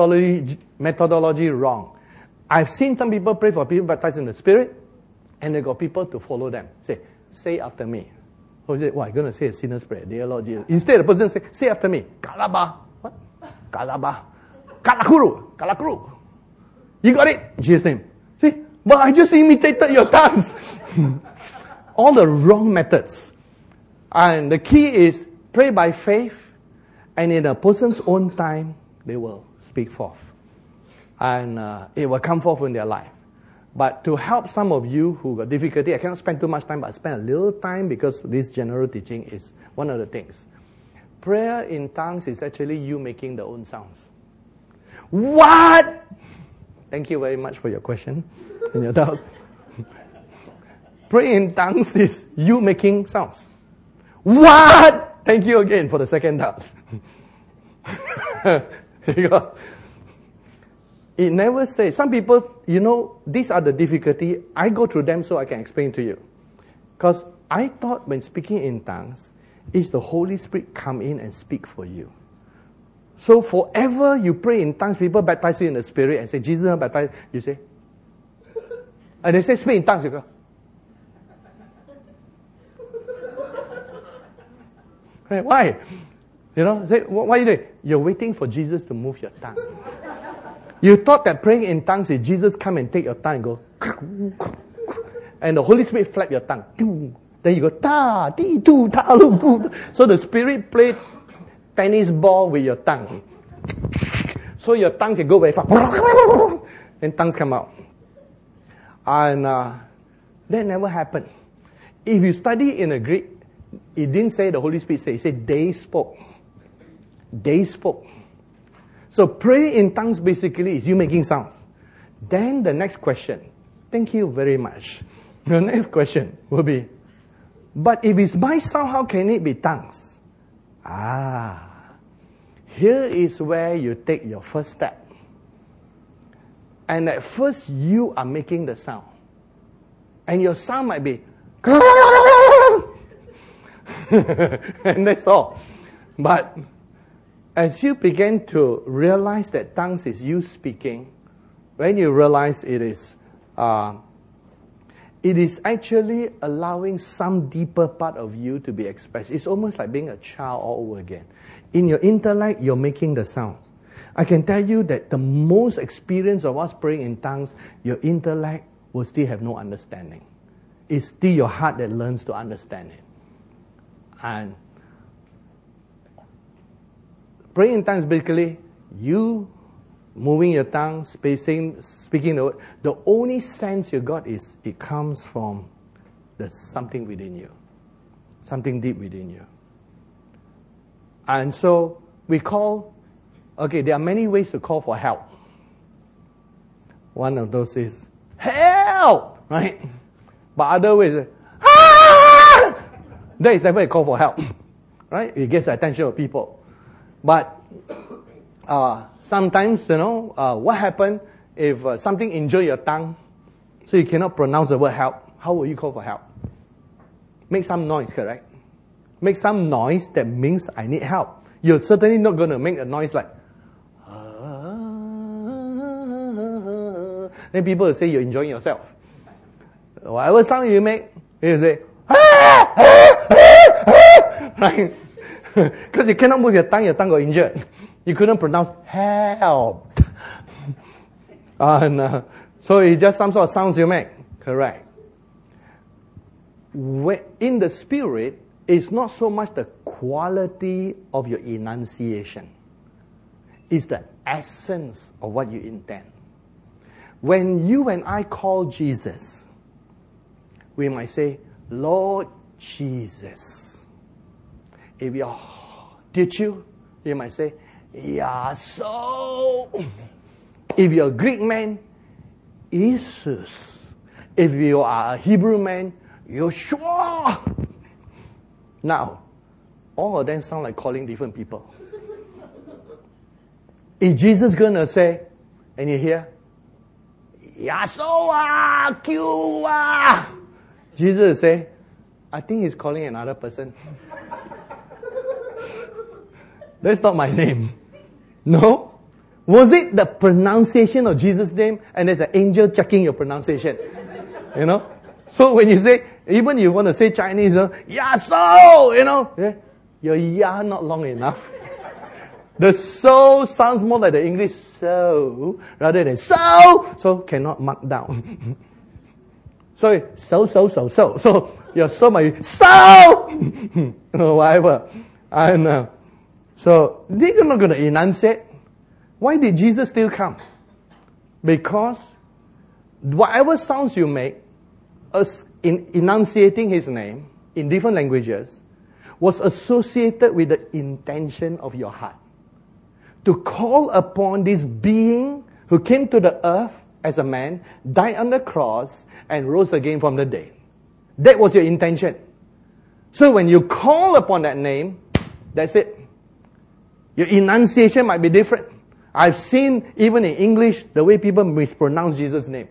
wrong. I've seen some people pray for people baptized in the Spirit, and they got people to follow them. Say after me. So you say, I'm going to say a sinner's prayer. Dear Lord Jesus. Instead, the person say after me. Kalaba. What? Kalaba. Kalakuru. You got it? In Jesus' name. See? But I just imitated your tongues. All the wrong methods. And the key is pray by faith, and in a person's own time, they will speak forth. And it will come forth in their life. But to help some of you who got difficulty, I cannot spend too much time, but I spend a little time because this general teaching is one of the things. Prayer in tongues is actually you making the own sounds. What? Thank you very much for your question and your doubts. Pray in tongues is you making sounds. What? Thank you again for the second doubt. Here you go. It never says. Some people, these are the difficulty. I go through them so I can explain to you. Because I thought when speaking in tongues, it's the Holy Spirit come in and speak for you. So forever you pray in tongues, people baptize you in the Spirit and say, Jesus baptized, you say. And they say, speak in tongues, you go. Right? Why? You know, say, why are you doing? You're waiting for Jesus to move your tongue. You thought that praying in tongues is Jesus come and take your tongue and go, and the Holy Spirit flap your tongue. Then you go, ta, ti, tu, ta, lu, tu. So the Spirit played tennis ball with your tongue. So your tongue can go very far. Then tongues come out. And that never happened. If you study in the Greek, it didn't say the Holy Spirit said. It said they spoke. They spoke. So praying in tongues basically is you making sounds. Then the next question. Thank you very much. The next question will be, but if it's my sound, how can it be tongues? Here is where you take your first step. And at first you are making the sound. And your sound might be and that's all. But as you begin to realize that tongues is you speaking, when you realize it is actually allowing some deeper part of you to be expressed. It's almost like being a child all over again. In your intellect, you're making the sounds. I can tell you that the most experience of us praying in tongues, your intellect will still have no understanding. It's still your heart that learns to understand it. And praying in tongues, basically, you moving your tongue, speaking the word. The only sense you got is it comes from there's something within you. Something deep within you. And so we call, there are many ways to call for help. One of those is, help! Right? But other ways is, ah! That is never a call for help. Right? It gets the attention of people. But sometimes, what happens if something injures your tongue, so you cannot pronounce the word help? How will you call for help? Make some noise, correct? Make some noise that means I need help. You're certainly not going to make a noise like, then people will say you're enjoying yourself. Whatever sound you make, you say, right? Because you cannot move your tongue got injured. You couldn't pronounce help. And so it's just some sort of sounds you make. Correct. In the Spirit, it's not so much the quality of your enunciation. It's the essence of what you intend. When you and I call Jesus, we might say, Lord Jesus. If you're Teochew, you might say, Yaso. If you're a Greek man, Jesus. If you are a Hebrew man, Yeshua. Now, all of them sound like calling different people. Is Jesus going to say, and you hear, Yahshua, Q-ah. Jesus will say, I think he's calling another person. That's not my name. No? Was it the pronunciation of Jesus' name and there's an angel checking your pronunciation? You know? So when you say, even you want to say Chinese, ya so, your ya not long enough. The so sounds more like the English so rather than so. So cannot mark down. So your so might be so whatever. And so they're not going to enunciate. Why did Jesus still come? Because whatever sounds you make, as in enunciating his name in different languages, was associated with the intention of your heart. To call upon this being who came to the earth as a man, died on the cross, and rose again from the dead. That was your intention. So when you call upon that name, that's it. Your enunciation might be different. I've seen, even in English, the way people mispronounce Jesus' name.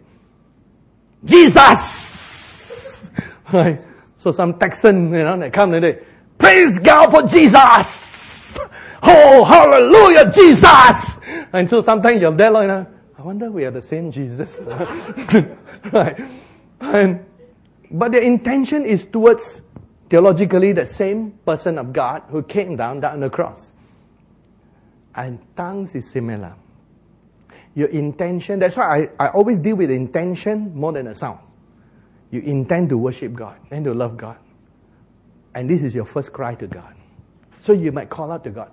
Jesus! Right? So some Texan, they come and they, praise God for Jesus! Oh, hallelujah, Jesus! And so sometimes you're there, I wonder we are the same Jesus. Right? But the intention is towards theologically the same person of God who came down on the cross. And tongues is similar. Your intention, that's why I always deal with the intention more than the sound. You intend to worship God and to love God. And this is your first cry to God. So you might call out to God.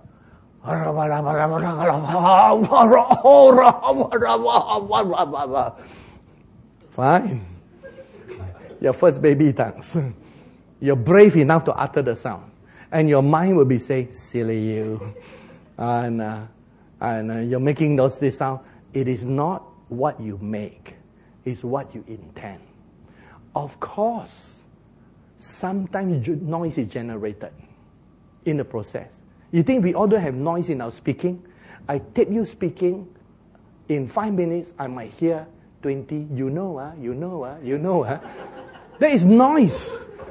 Fine. Your first baby tongues. You're brave enough to utter the sound. And your mind will be saying, silly you. And you're making this sound. It is not what you make. It's what you intend. Of course, sometimes noise is generated in the process. You think we all don't have noise in our speaking? I tape you speaking. In 5 minutes, I might hear 20. There is noise.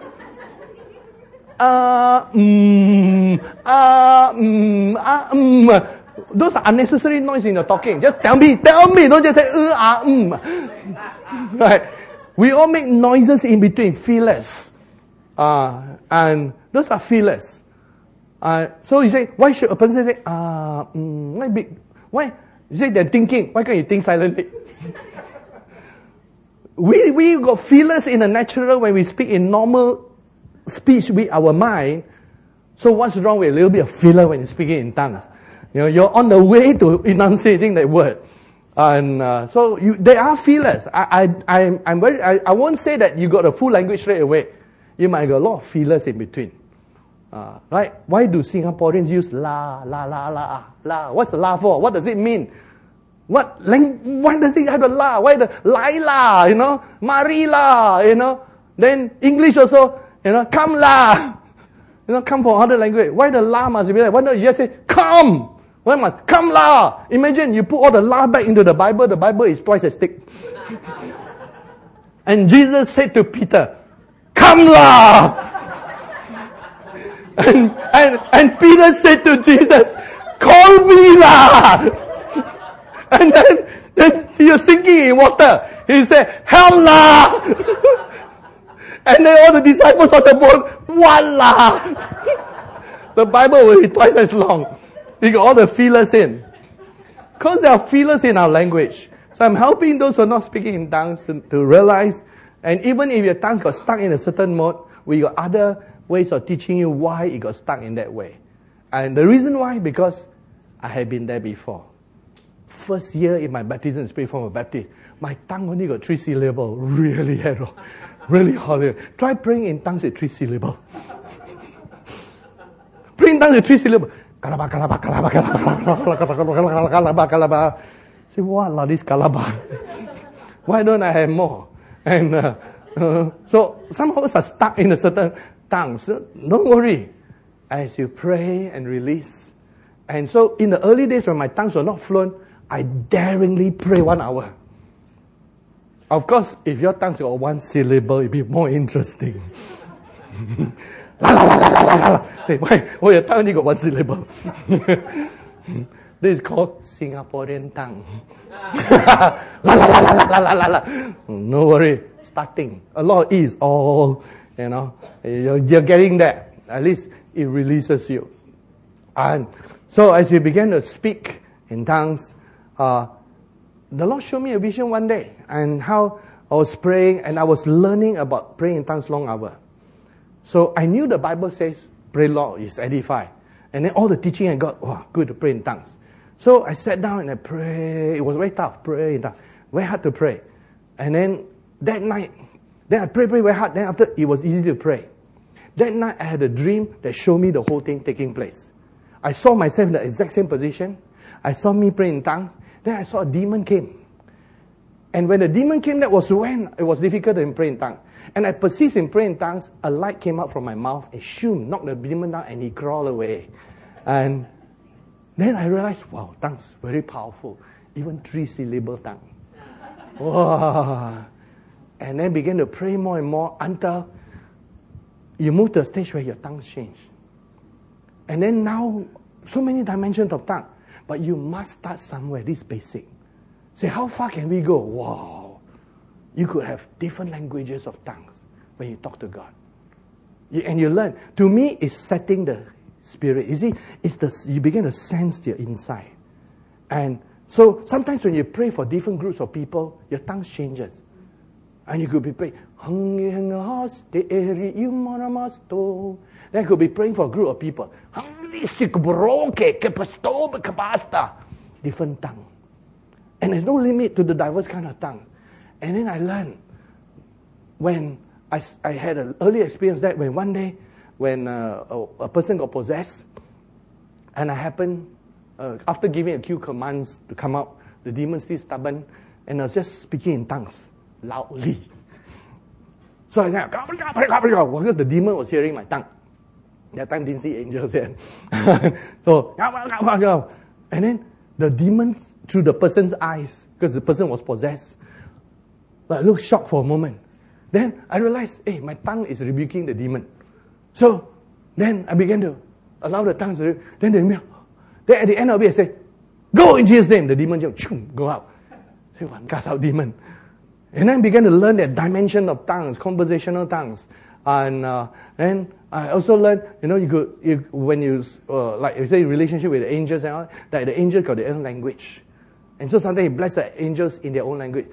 Those are unnecessary noise in your talking. Just tell me. Don't just say, Right. We all make noises in between, fillers. And those are fillers. So you say, why should a person say, why? You say they're thinking. Why can't you think silently? We got fillers in the natural when we speak in normal speech with our mind. So what's wrong with a little bit of filler when you're speaking in tongues? You're on the way to enunciating that word. And so there are fillers. I won't say that you got a full language straight away. You might got a lot of fillers in between. Right? Why do Singaporeans use la, la, la, la, la? What's the la for? What does it mean? Why does it have the la? Why the Laila, Marila, Then English also, come la. Come from other language. Why the la must be like? Why don't you just say, come? Why must, come la? Imagine you put all the la back into the Bible is twice as thick. And Jesus said to Peter, come la! And Peter said to Jesus, call me la! And then you're sinking in water. He said, help la! And then all the disciples on the boat, what la? The Bible will be twice as long. You got all the feelers in. Because there are feelers in our language. So I'm helping those who are not speaking in tongues to realize, and even if your tongues got stuck in a certain mode, we got other ways of teaching you why it got stuck in that way. And the reason why, because I had been there before. First year in my baptism in Spirit Form of Baptist, my tongue only got 3 syllables. Really hard. Really hard. Try praying in tongues with 3 syllables. Pray in tongues with 3 syllables. Kalaba, kalaba, kalaba, kalaba, kalaba, kalaba. Say, what la this kalaba? Why don't I have more? And so some of us are stuck in a certain tongue. So don't worry. As you pray and release. And so in the early days when my tongues were not fluent, I daringly pray 1 hour. Of course, if your tongues got 1 syllable, it'd be more interesting. La la la la la la la. Say, why your tongue only got 1 syllable? This is called Singaporean tongue. La la la la la la la la. No worry. Starting. A lot of E is all, you're getting there. At least it releases you. And so as you begin to speak in tongues, the Lord showed me a vision one day and how I was praying and I was learning about praying in tongues long hour. So I knew the Bible says, pray Lord is edify. And then all the teaching I got, wow, good to pray in tongues. So I sat down and I prayed. It was very tough, pray in tongues. Very hard to pray. And then that night, then I prayed very hard. Then after, it was easy to pray. That night I had a dream that showed me the whole thing taking place. I saw myself in the exact same position. I saw me praying in tongues. Then I saw a demon came. And when the demon came, that was when it was difficult to pray in tongues. And I persist in praying in tongues. A light came out from my mouth and shoom, knocked the demon down and he crawled away. And then I realized, wow, tongues, very powerful. Even 3 syllable tongue. Wow. And then began to pray more and more until you move to a stage where your tongues change. And then now, so many dimensions of tongue. But you must start somewhere, this basic. Say, how far can we go? Wow. You could have different languages of tongues when you talk to God. And you learn. To me, it's setting the spirit. You see, you begin to sense your inside. And so sometimes when you pray for different groups of people, your tongue changes. And you could be praying. Then you could be praying for a group of people. Different tongue. And there's no limit to the diverse kind of tongue. And then I learned when I had an early experience that when one day when a person got possessed, and I happened, after giving a few commands to come out, the demon still stubborn, and I was just speaking in tongues loudly. So I said, because the demon was hearing my tongue. That time didn't see angels yet. So, and then the demon, through the person's eyes, because the person was possessed, I looked shocked for a moment. Then I realized, hey, my tongue is rebuking the demon. So then I began to allow the tongues to then at the end of it I said, go in Jesus' name. The demon just go out. Say, one cast out demon. And then I began to learn that dimension of tongues, conversational tongues. And then I also learned, when you like you say relationship with the angels and all, that the angels got their own language. And so sometimes he bless the angels in their own language.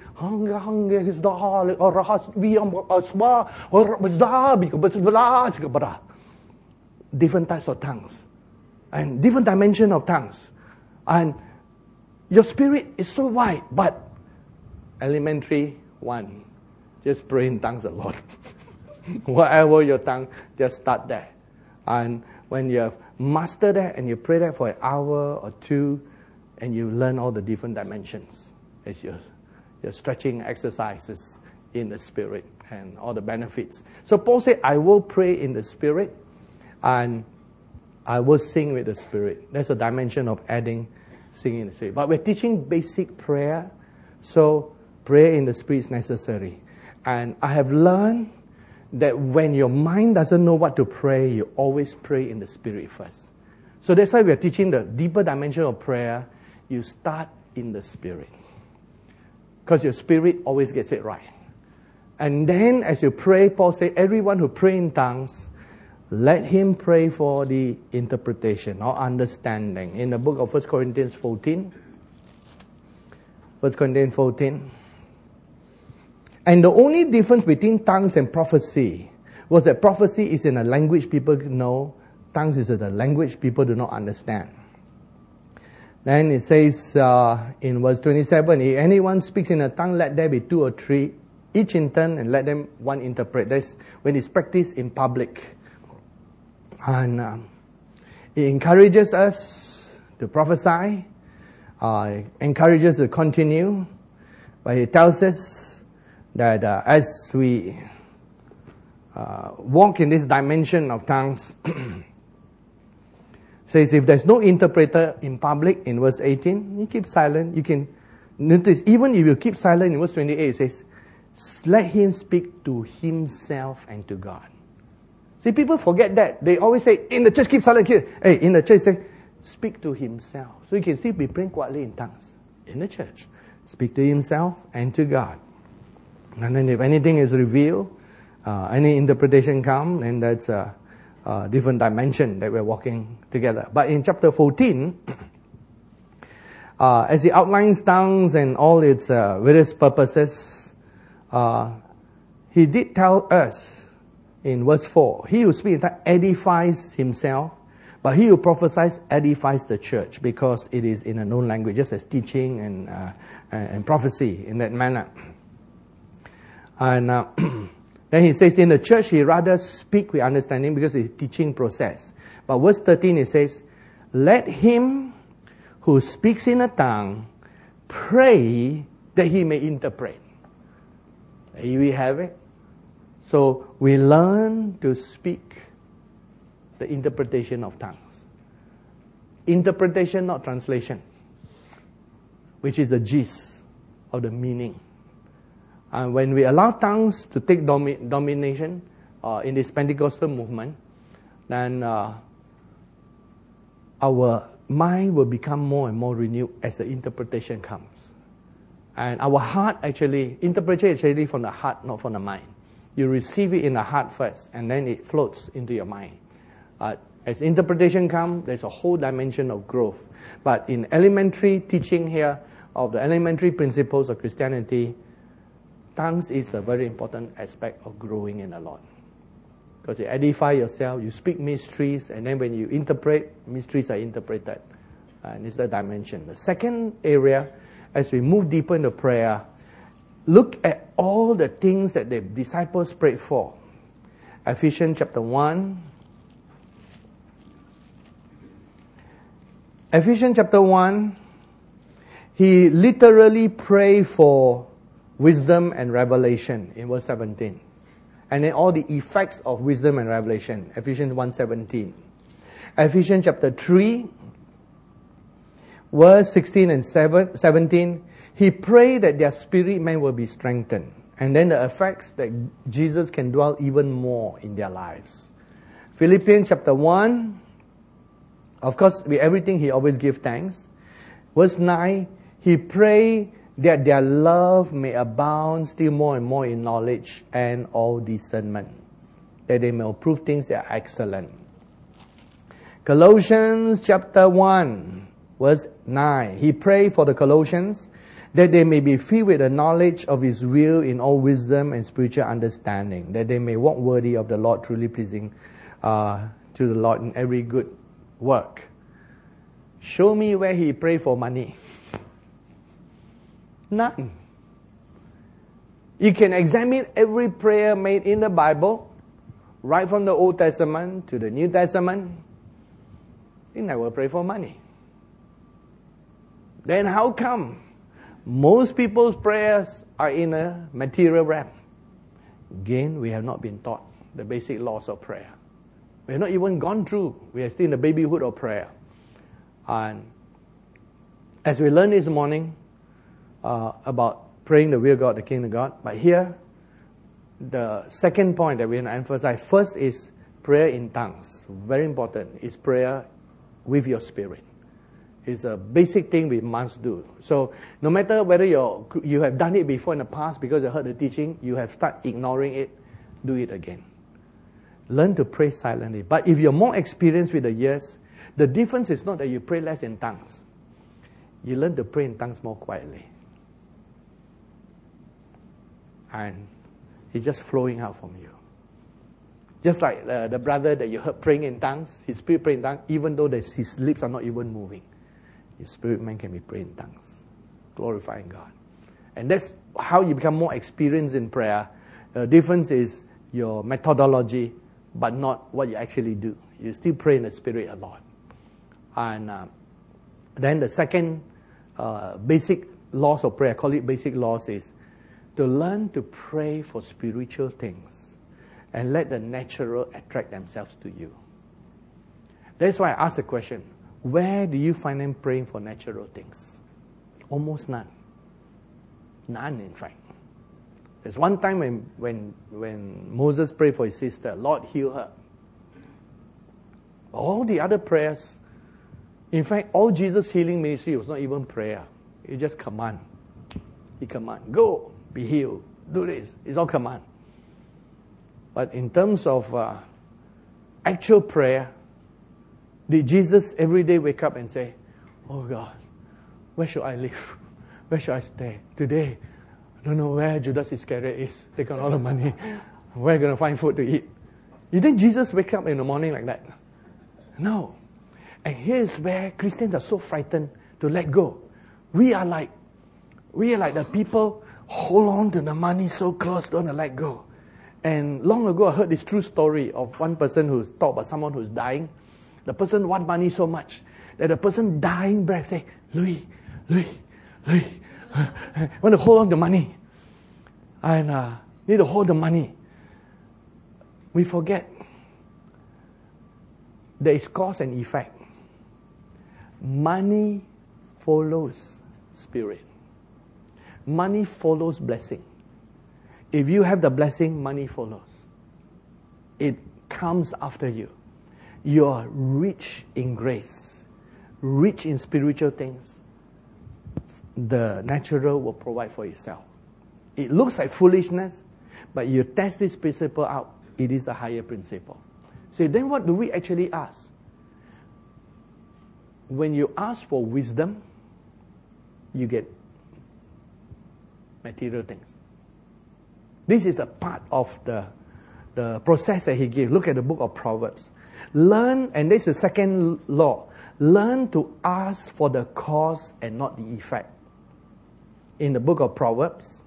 Different types of tongues. And different dimension of tongues. And your spirit is so wide, but elementary one, just pray in tongues a lot. Whatever your tongue, just start there. And when you have mastered that and you pray that for an hour or two, and you learn all the different dimensions as your stretching exercises in the Spirit and all the benefits. So Paul said, I will pray in the Spirit and I will sing with the Spirit. That's a dimension of adding singing in the Spirit. But we're teaching basic prayer, so prayer in the Spirit is necessary. And I have learned that when your mind doesn't know what to pray, you always pray in the Spirit first. So that's why we're teaching the deeper dimension of prayer. You start in the Spirit. Because your spirit always gets it right. And then as you pray, Paul said, everyone who prays in tongues, let him pray for the interpretation or understanding. In the book of 1 Corinthians 14. 1 Corinthians 14. And the only difference between tongues and prophecy was that prophecy is in a language people know. Tongues is in a language people do not understand. Then it says in verse 27, if anyone speaks in a tongue, let there be 2 or 3, each in turn, and let them one interpret. That's when it's practiced in public. And it encourages us to prophesy, encourages us to continue, but it tells us that as we walk in this dimension of tongues, says if there's no interpreter in public, in verse 18, you keep silent. You can notice, even if you keep silent, in verse 28, it says, let him speak to himself and to God. See, people forget that. They always say, in the church, keep silent. Hey, in the church, say, speak to himself. So you can still be praying quietly in tongues. In the church, speak to himself and to God. And then if anything is revealed, any interpretation comes, then that's different dimension that we're walking together. But in chapter 14, as he outlines tongues and all its various purposes, he did tell us in verse 4, he who speaks in tongues edifies himself, but he who prophesies edifies the church, because it is in a known language, just as teaching and prophecy in that manner. And then he says, in the church, he rather speak with understanding because it's a teaching process. But verse 13, it says, let him who speaks in a tongue pray that he may interpret. Here we have it. So we learn to speak the interpretation of tongues. Interpretation, not translation, which is the gist of the meaning. And when we allow tongues to take domination in this Pentecostal movement, then our mind will become more and more renewed as the interpretation comes. And our heart actually, interpretation is actually from the heart, not from the mind. You receive it in the heart first, and then it floats into your mind. As interpretation comes, there's a whole dimension of growth. But in elementary teaching here of the elementary principles of Christianity, tongues is a very important aspect of growing in the Lord. Because you edify yourself, you speak mysteries, and then when you interpret, mysteries are interpreted. And it's the dimension. The second area, as we move deeper into prayer, look at all the things that the disciples prayed for. Ephesians chapter 1. Ephesians chapter 1, he literally prayed for wisdom and revelation in verse 17. And then all the effects of wisdom and revelation, Ephesians 1:17. Ephesians chapter 3, verse 16 and 17, he prayed that their spirit man will be strengthened. And then the effects that Jesus can dwell even more in their lives. Philippians chapter 1, of course, with everything he always gives thanks. Verse 9, he prayed that their love may abound still more and more in knowledge and all discernment, that they may approve things that are excellent. Colossians chapter 1, verse 9, he prayed for the Colossians that they may be filled with the knowledge of his will in all wisdom and spiritual understanding, that they may walk worthy of the Lord, truly pleasing to the Lord in every good work. Show me where he prayed for money. None. You can examine every prayer made in the Bible, right from the Old Testament to the New Testament. He never prayed for money. Then how come most people's prayers are in a material realm? Again, we have not been taught the basic laws of prayer. We have not even gone through. We are still in the babyhood of prayer. And as we learned this morning about praying the will of God, the kingdom of God, but here, the second point that we want to emphasize, first is prayer in tongues. Very important. Is prayer with your spirit. It's a basic thing we must do. So no matter whether you have done it before in the past because you heard the teaching, you have started ignoring it, do it again. Learn to pray silently. But if you're more experienced with the years, the difference is not that you pray less in tongues. You learn to pray in tongues more quietly. And it's just flowing out from you. Just like the brother that you heard praying in tongues, his spirit praying in tongues, even though his lips are not even moving. His spirit man can be praying in tongues, glorifying God. And that's how you become more experienced in prayer. The difference is your methodology, but not what you actually do. You still pray in the Spirit a lot. And then the second basic laws of prayer, I call it basic laws, is to learn to pray for spiritual things and let the natural attract themselves to you. That's why I asked the question, where do you find them praying for natural things? Almost none. None, in fact. There's one time when Moses prayed for his sister, Lord, heal her. All the other prayers, in fact, all Jesus' healing ministry was not even prayer. It just command. He command, go, be healed, do this. It's all command. But in terms of actual prayer, did Jesus every day wake up and say, oh God, where should I live? Where should I stay? Today, I don't know where Judas Iscariot is. Taking all the money. Where are you going to find food to eat? Didn't Jesus wake up in the morning like that? No. And here's where Christians are so frightened to let go. We are like the people hold on to the money so close, don't let go. And long ago, I heard this true story of one person who's talked about someone who's dying. The person wants money so much that the person dying breath say, Louis, I want to hold on to money. And need to hold the money. We forget there is cause and effect. Money follows spirit. Money follows blessing. If you have the blessing, money follows. It comes after you. You are rich in grace, rich in spiritual things. The natural will provide for itself. It looks like foolishness. But you test this principle out, it is a higher principle. So then what do we actually ask? When you ask for wisdom, you get material things. This is a part of the process that he gives. Look at the book of Proverbs. Learn, and this is the second law, learn to ask for the cause and not the effect. In the book of Proverbs,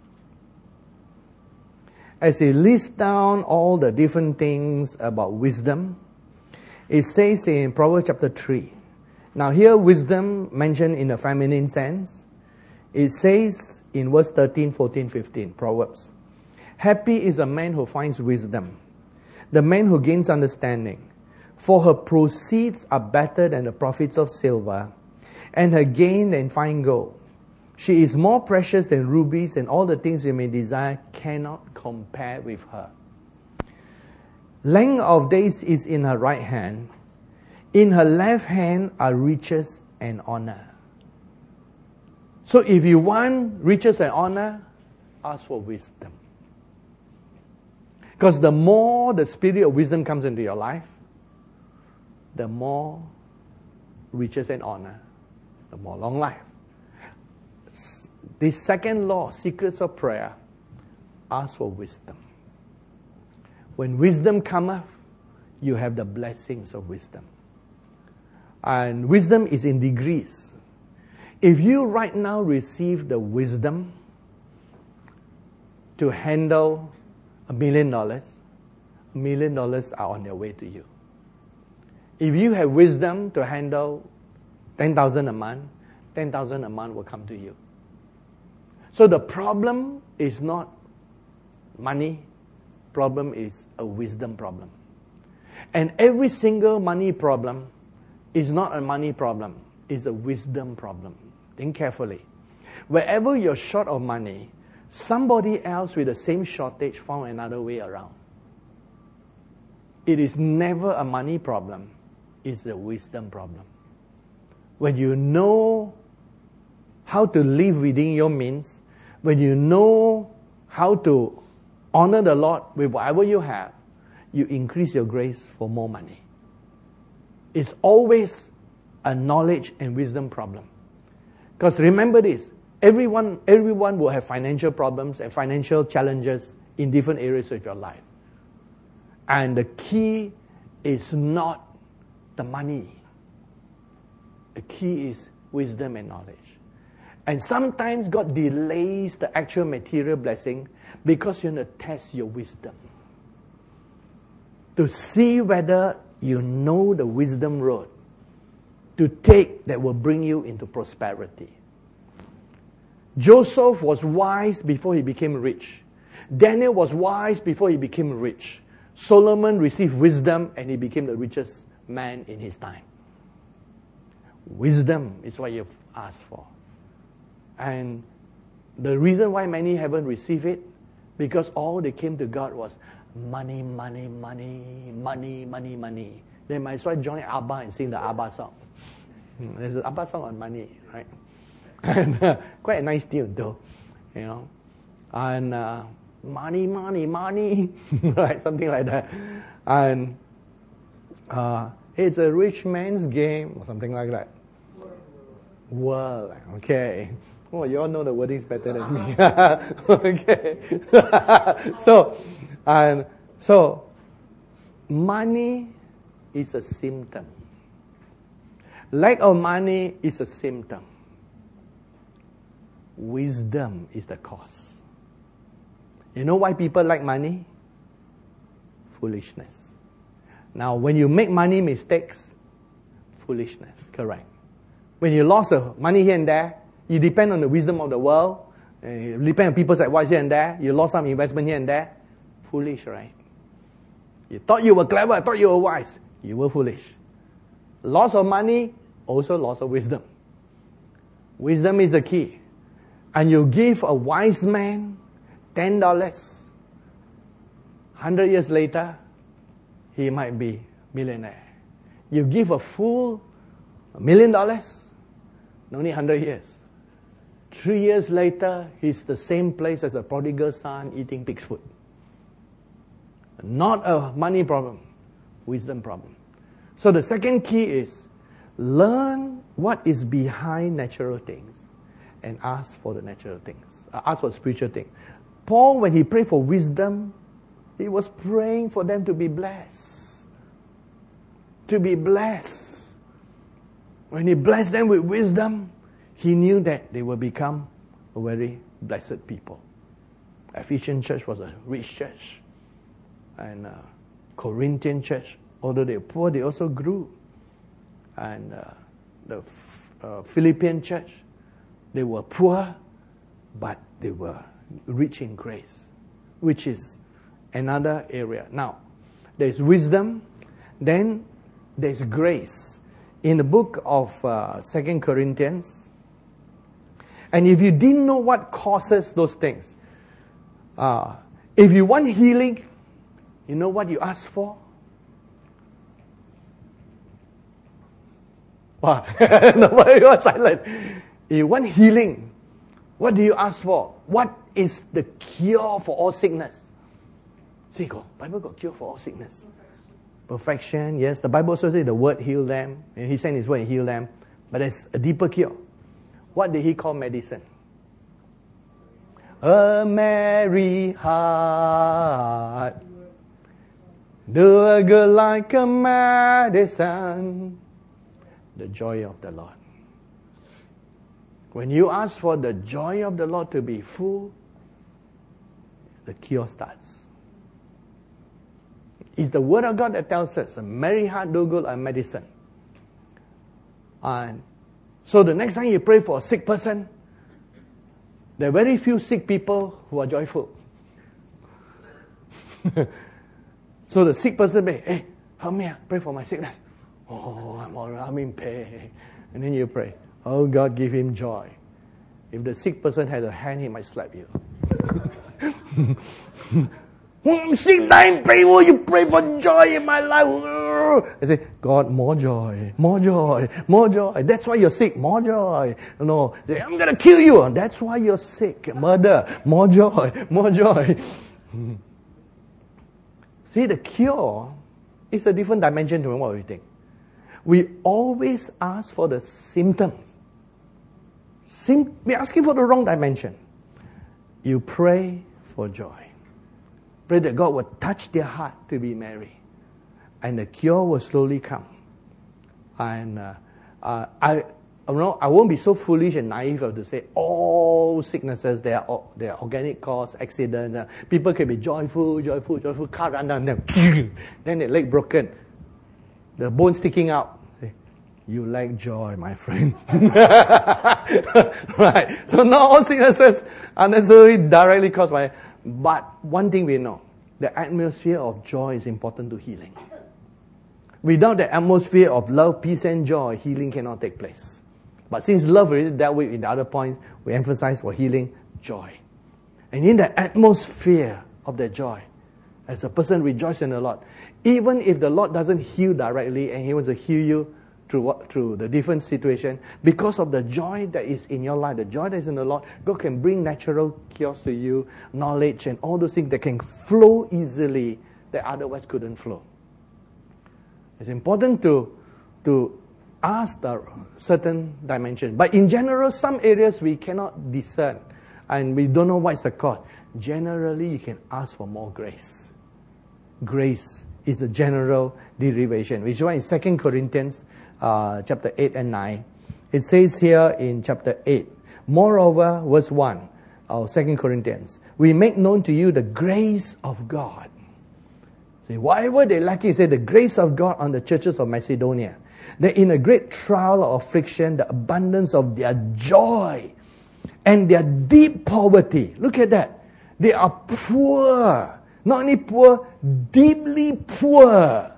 as he lists down all the different things about wisdom, it says in Proverbs chapter 3. Now here, wisdom mentioned in a feminine sense. It says in verse 13, 14, 15, Proverbs, happy is a man who finds wisdom, the man who gains understanding. For her proceeds are better than the profits of silver, and her gain than fine gold. She is more precious than rubies, and all the things you may desire cannot compare with her. Length of days is in her right hand. In her left hand are riches and honor. So if you want riches and honor, ask for wisdom. Because the more the spirit of wisdom comes into your life, the more riches and honor, the more long life. The second law, secrets of prayer, ask for wisdom. When wisdom cometh, you have the blessings of wisdom. And wisdom is in degrees. If you right now receive the wisdom to handle $1 million, $1 million are on their way to you. If you have wisdom to handle 10,000 a month, 10,000 a month will come to you. So the problem is not money, problem is a wisdom problem. And every single money problem is not a money problem, it's a wisdom problem. Think carefully. Wherever you're short of money, somebody else with the same shortage found another way around. It is never a money problem, it's a wisdom problem. When you know how to live within your means, when you know how to honor the Lord with whatever you have, you increase your grace for more money. It's always a knowledge and wisdom problem. Because remember this, everyone will have financial problems and financial challenges in different areas of your life. And the key is not the money. The key is wisdom and knowledge. And sometimes God delays the actual material blessing because you want to test your wisdom. To see whether you know the wisdom road to take that will bring you into prosperity. Joseph was wise before he became rich. Daniel was wise before he became rich. Solomon received wisdom and he became the richest man in his time. Wisdom is what you've asked for. And the reason why many haven't received it, because all they came to God was money, money, money, money, money, money. They might as well join ABBA and sing the ABBA song. There's an ABBA song on money, right? And quite a nice tune though, you know. And money, money, money, right? Something like that. And it's a rich man's game, or something like that. World, okay. Oh, you all know the wordings better than me. Okay. So money is a symptom. Lack of money is a symptom. Wisdom is the cause. You know why people like money? Foolishness. Now, when you make money mistakes, foolishness, correct. When you lost money here and there, you depend on the wisdom of the world, you depend on people's advice here and there, you lost some investment here and there, foolish, right? You thought you were clever, thought you were wise, you were foolish. Loss of money, also loss of wisdom. Wisdom is the key. And you give a wise man $10, 100 years later, he might be millionaire. You give a fool $1 million, no need 100 years. 3 years later, he's the same place as a prodigal son eating pig's food. Not a money problem, wisdom problem. So the second key is learn what is behind natural things and ask for the natural things. Ask for spiritual things. Paul, when he prayed for wisdom, he was praying for them to be blessed. To be blessed. When he blessed them with wisdom, he knew that they will become a very blessed people. Ephesian church was a rich church. And Corinthian church, although they were poor, they also grew. And the Philippian church, they were poor, but they were rich in grace, which is another area. Now, there's wisdom, then there's grace. In the book of 2 Corinthians, and if you didn't know what causes those things, if you want healing, you know what you ask for? Wow. Nobody was silent. If you want healing, what do you ask for? What is the cure for all sickness? See, Bible got cure for all sickness. Perfection, yes. The Bible also says the word heal them. And he sent his word and heal them. But there's a deeper cure. What did he call medicine? A merry heart. Do a good like a medicine. The joy of the Lord. When you ask for the joy of the Lord to be full, the cure starts. It's the Word of God that tells us, a merry heart do good like medicine. And so the next time you pray for a sick person, there are very few sick people who are joyful. So the sick person may, hey, help me, pray for my sickness. Oh, I'm all right, I'm in pain. And then you pray, oh God, give him joy. If the sick person had a hand, he might slap you. I'm sick, dying, pain, will you pray for joy in my life? I say, God, more joy, more joy, more joy. That's why you're sick, more joy. No, I'm going to kill you. That's why you're sick. Murder, more joy, more joy. See, the cure is a different dimension to what we think. We always ask for the symptoms. We're asking for the wrong dimension. You pray for joy. Pray that God will touch their heart to be merry. And the cure will slowly come. And I won't be so foolish and naive to say all sicknesses, they are organic cause, accidents. People can be joyful, car run down them. Then their leg broken. The bone sticking out. Say, you lack joy, my friend. Right. So not all sicknesses are necessarily directly caused by. But one thing we know, the atmosphere of joy is important to healing. Without the atmosphere of love, peace and joy, healing cannot take place. But since love is dealt with in the other points, we emphasize for healing, joy. And in the atmosphere of that joy, as a person rejoices in the Lord, even if the Lord doesn't heal directly and He wants to heal you through the different situation, because of the joy that is in your life, the joy that is in the Lord, God can bring natural cures to you, knowledge and all those things that can flow easily that otherwise couldn't flow. It's important to ask the certain dimension. But in general, some areas we cannot discern and we don't know what's the cause. Generally, you can ask for more grace. Grace is a general derivation, which is why in 2 Corinthians chapter 8 and 9, it says here in chapter 8, moreover, verse 1 of 2 Corinthians, we make known to you the grace of God. See, whatever they lack, he said, the grace of God on the churches of Macedonia, that in a great trial or affliction, the abundance of their joy and their deep poverty, look at that, they are poor, not only poor, deeply poor.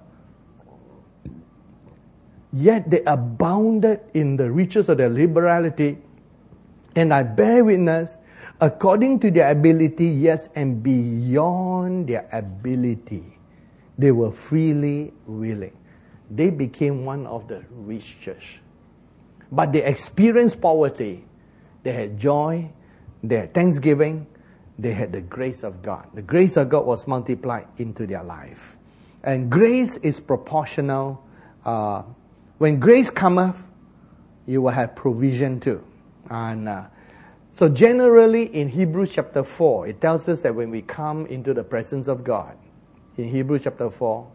Yet they abounded in the riches of their liberality, and I bear witness, according to their ability, yes, and beyond their ability, they were freely willing. They became one of the rich church. But they experienced poverty. They had joy, they had thanksgiving, they had the grace of God. The grace of God was multiplied into their life. And grace is proportional. When grace cometh, you will have provision too. And so generally in Hebrews chapter 4, it tells us that when we come into the presence of God, in Hebrews chapter 4,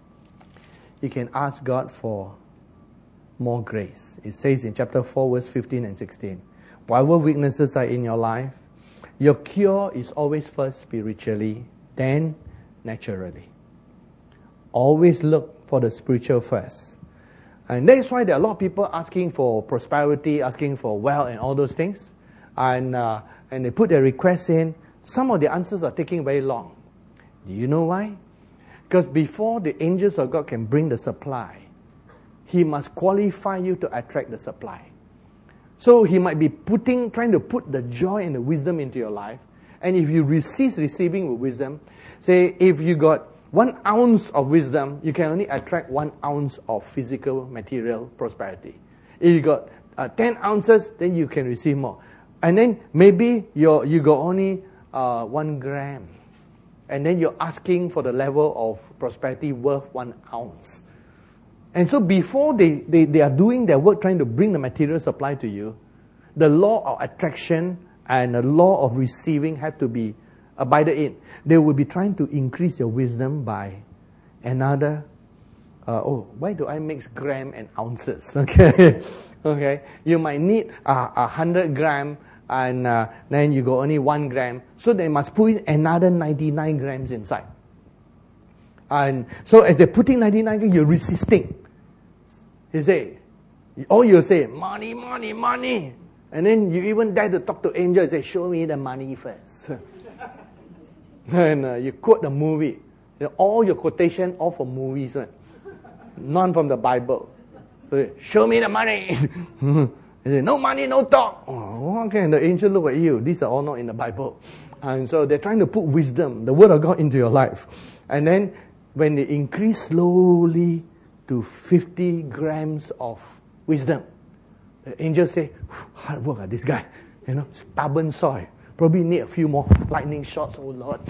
you can ask God for more grace. It says in chapter 4, verse 15 and 16, whatever weaknesses are in your life, your cure is always first spiritually, then naturally. Always look for the spiritual first. And that's why there are a lot of people asking for prosperity, asking for wealth and all those things. And they put their requests in. Some of the answers are taking very long. Do you know why? Because before the angels of God can bring the supply, He must qualify you to attract the supply. So He might be trying to put the joy and the wisdom into your life. And if you resist receiving with wisdom, say if you got 1 ounce of wisdom, you can only attract 1 ounce of physical, material prosperity. If you got 10 ounces, then you can receive more. And then maybe you got only 1 gram. And then you're asking for the level of prosperity worth 1 ounce. And so before they are doing their work trying to bring the material supply to you, the law of attraction and the law of receiving have to be abided in. They will be trying to increase your wisdom by another, why do I mix gram and ounces? Okay, okay. You might need 100 gram and then you got only 1 gram. So they must put in another 99 grams inside. And so as they're putting 99 grams, you're resisting. You say, you say, money, money, money. And then you even dare to talk to angels and say, show me the money first. And you quote the movie. All your quotation, all from movies. None from the Bible. So, show me the money. Say, no money, no talk. Oh, okay, and the angel look at you. These are all not in the Bible. And so they're trying to put wisdom, the word of God, into your life. And then when they increase slowly to 50 grams of wisdom, the angels say, hard work, this guy. Stubborn soil. Probably need a few more lightning shots, oh Lord,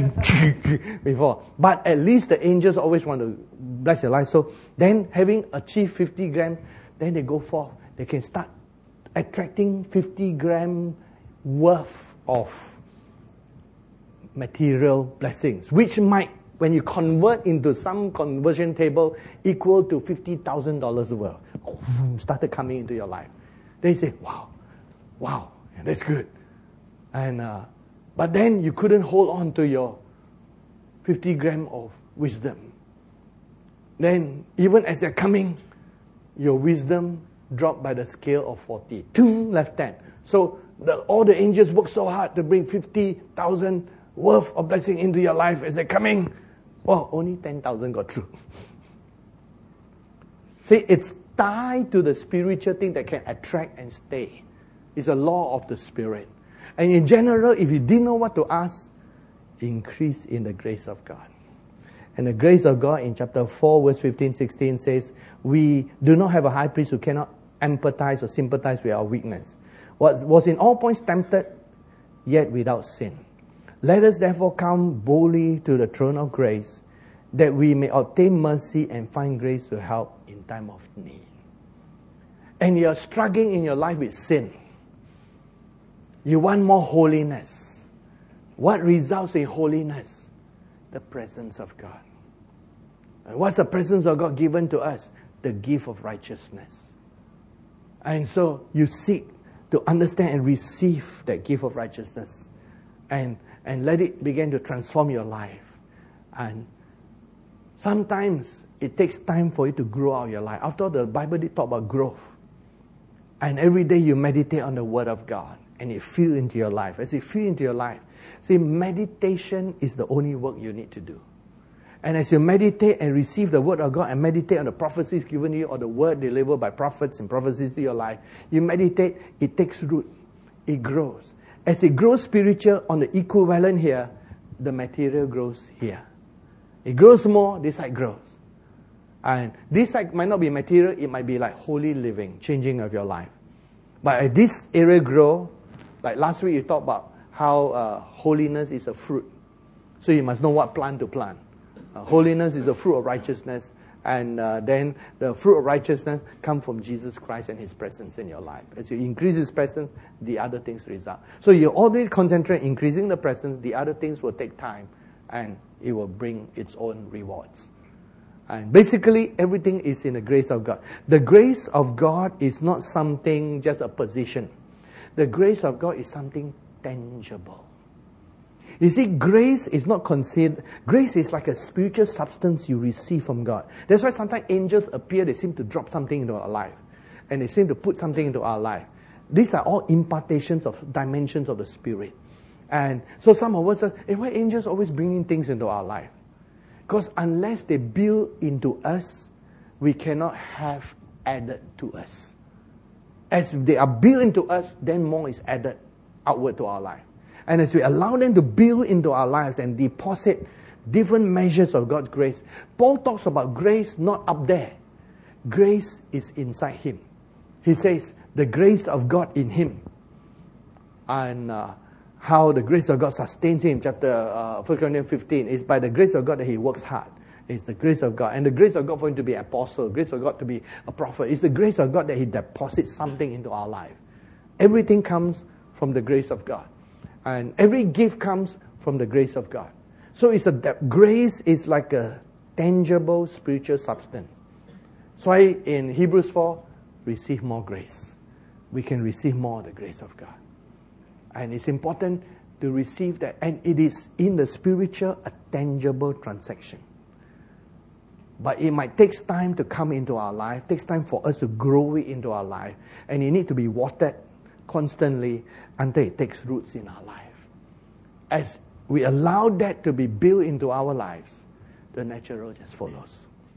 before. But at least the angels always want to bless your life. So then having achieved 50 grams, then they go forth. They can start attracting 50 gram worth of material blessings, which might, when you convert into some conversion table, equal to $50,000 worth. Started coming into your life. They say, wow, that's good. And but then you couldn't hold on to your 50 gram of wisdom. Then even as they're coming, your wisdom dropped by the scale of 40. 2 left 10. So all the angels work so hard to bring 50,000 worth of blessing into your life as they're coming. Well, only 10,000 got through. See, it's tied to the spiritual thing that can attract and stay. It's a law of the Spirit. And in general, if you didn't know what to ask, increase in the grace of God. And the grace of God in chapter 4, verse 15, 16 says, we do not have a high priest who cannot empathize or sympathize with our weakness. Was in all points tempted, yet without sin. Let us therefore come boldly to the throne of grace, that we may obtain mercy and find grace to help in time of need. And you're struggling in your life with sin. You want more holiness. What results in holiness? The presence of God. And what's the presence of God given to us? The gift of righteousness. And so you seek to understand and receive that gift of righteousness. And let it begin to transform your life. And sometimes it takes time for you to grow out your life. After all, the Bible did talk about growth. And every day you meditate on the Word of God. And it feeds into your life. As it feeds into your life, see, meditation is the only work you need to do. And as you meditate and receive the Word of God and meditate on the prophecies given you or the Word delivered by prophets and prophecies to your life, you meditate, it takes root. It grows. As it grows spiritual on the equivalent here, the material grows here. It grows more, this side grows. And this side might not be material, it might be like holy living, changing of your life. But as this area grows, like last week you talked about how holiness is a fruit. So you must know what plant to plant. Holiness is the fruit of righteousness. And then the fruit of righteousness comes from Jesus Christ and His presence in your life. As you increase His presence, the other things result. So you already concentrate increasing the presence. The other things will take time, and it will bring its own rewards. And basically, everything is in the grace of God. The grace of God is not something, just a position. The grace of God is something tangible. You see, grace is not considered, grace is like a spiritual substance you receive from God. That's why sometimes angels appear, they seem to drop something into our life. And they seem to put something into our life. These are all impartations of dimensions of the Spirit. And so some of us say, hey, why angels always bringing things into our life? Because unless they build into us, we cannot have added to us. As they are built into us, then more is added outward to our life. And as we allow them to build into our lives and deposit different measures of God's grace, Paul talks about grace not up there. Grace is inside him. He says, the grace of God in him. And how the grace of God sustains him, chapter 1 Corinthians 15, is by the grace of God that he works hard. It's the grace of God. And the grace of God for him to be an apostle, the grace of God to be a prophet. It's the grace of God that he deposits something into our life. Everything comes from the grace of God. And every gift comes from the grace of God. So grace is like a tangible spiritual substance. That's why in Hebrews 4, receive more grace. We can receive more of the grace of God. And it's important to receive that. And it is in the spiritual a tangible transaction. But it might take time to come into our life. It takes time for us to grow it into our life. And it needs to be watered constantly until it takes roots in our life. As we allow that to be built into our lives, the natural just follows.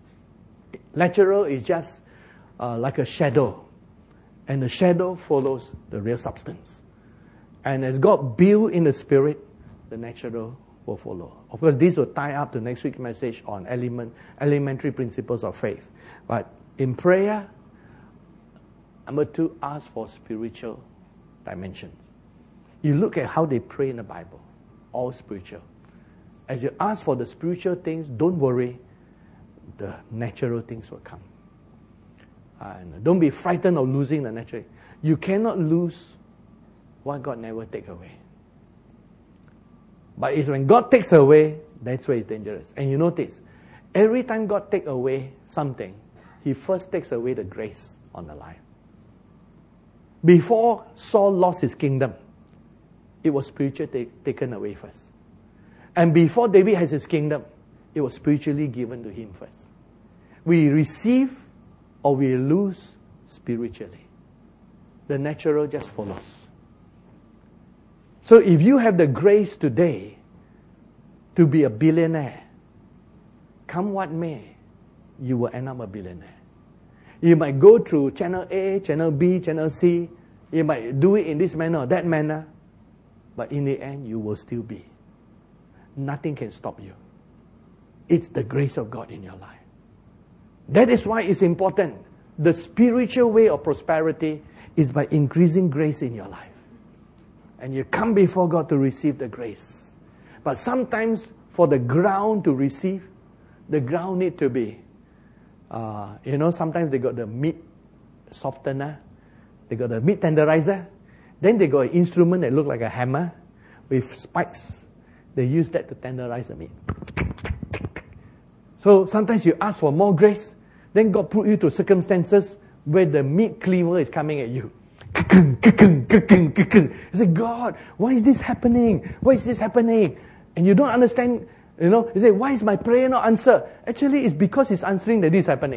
Natural is just like a shadow. And the shadow follows the real substance. And as God built in the Spirit, the natural will follow. Of course, this will tie up to next week's message on elementary principles of faith. But in prayer, number 2, ask for spiritual dimensions. You look at how they pray in the Bible, all spiritual. As you ask for the spiritual things, don't worry, the natural things will come. And don't be frightened of losing the natural. You cannot lose what God never take away. But it's when God takes away, that's where it's dangerous. And you notice, every time God takes away something, He first takes away the grace on the life. Before Saul lost his kingdom, it was spiritually taken away first. And before David has his kingdom, it was spiritually given to him first. We receive or we lose spiritually. The natural just follows. So if you have the grace today to be a billionaire, come what may, you will end up a billionaire. You might go through channel A, channel B, channel C. You might do it in this manner or that manner. But in the end, you will still be. Nothing can stop you. It's the grace of God in your life. That is why it's important. The spiritual way of prosperity is by increasing grace in your life. And you come before God to receive the grace. But sometimes for the ground to receive, the ground need to be, sometimes they got the meat softener, they got the meat tenderizer, then they got an instrument that look like a hammer with spikes. They use that to tenderize the meat. So sometimes you ask for more grace, then God put you to circumstances where the meat cleaver is coming at you. You say, God, why is this happening? Why is this happening? And you don't understand, you say, why is my prayer not answered? Actually, it's because it's answering that this is happening.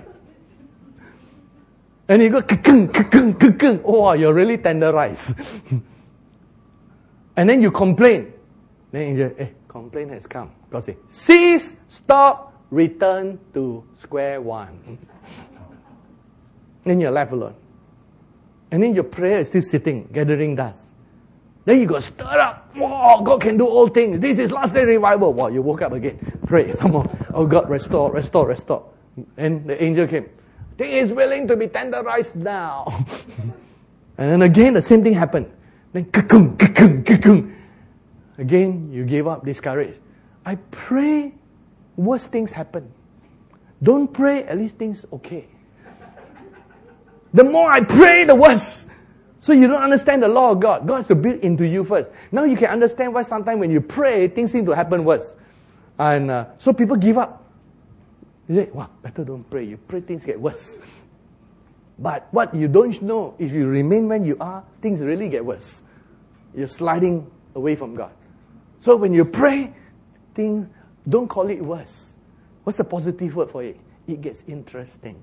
And you go, oh, you're really tenderized. And then you complain. Then angel, complaint has come. God says, cease, stop, return to square one. Then you're left alone. And then your prayer is still sitting, gathering dust. Then you got stirred up. Wow, God can do all things. This is last day revival. Wow, you woke up again. Pray some more. Oh God, restore. And the angel came. He is willing to be tenderized now. And then again, the same thing happened. Then Again, you gave up, discouraged. I pray worse things happen. Don't pray, at least things okay. The more I pray, the worse. So you don't understand the law of God. God has to build into you first. Now you can understand why sometimes when you pray, things seem to happen worse. And so people give up. You say, wow, better don't pray. You pray, things get worse. But what you don't know, if you remain when you are, things really get worse. You're sliding away from God. So when you pray, things, don't call it worse. What's the positive word for it? It gets interesting.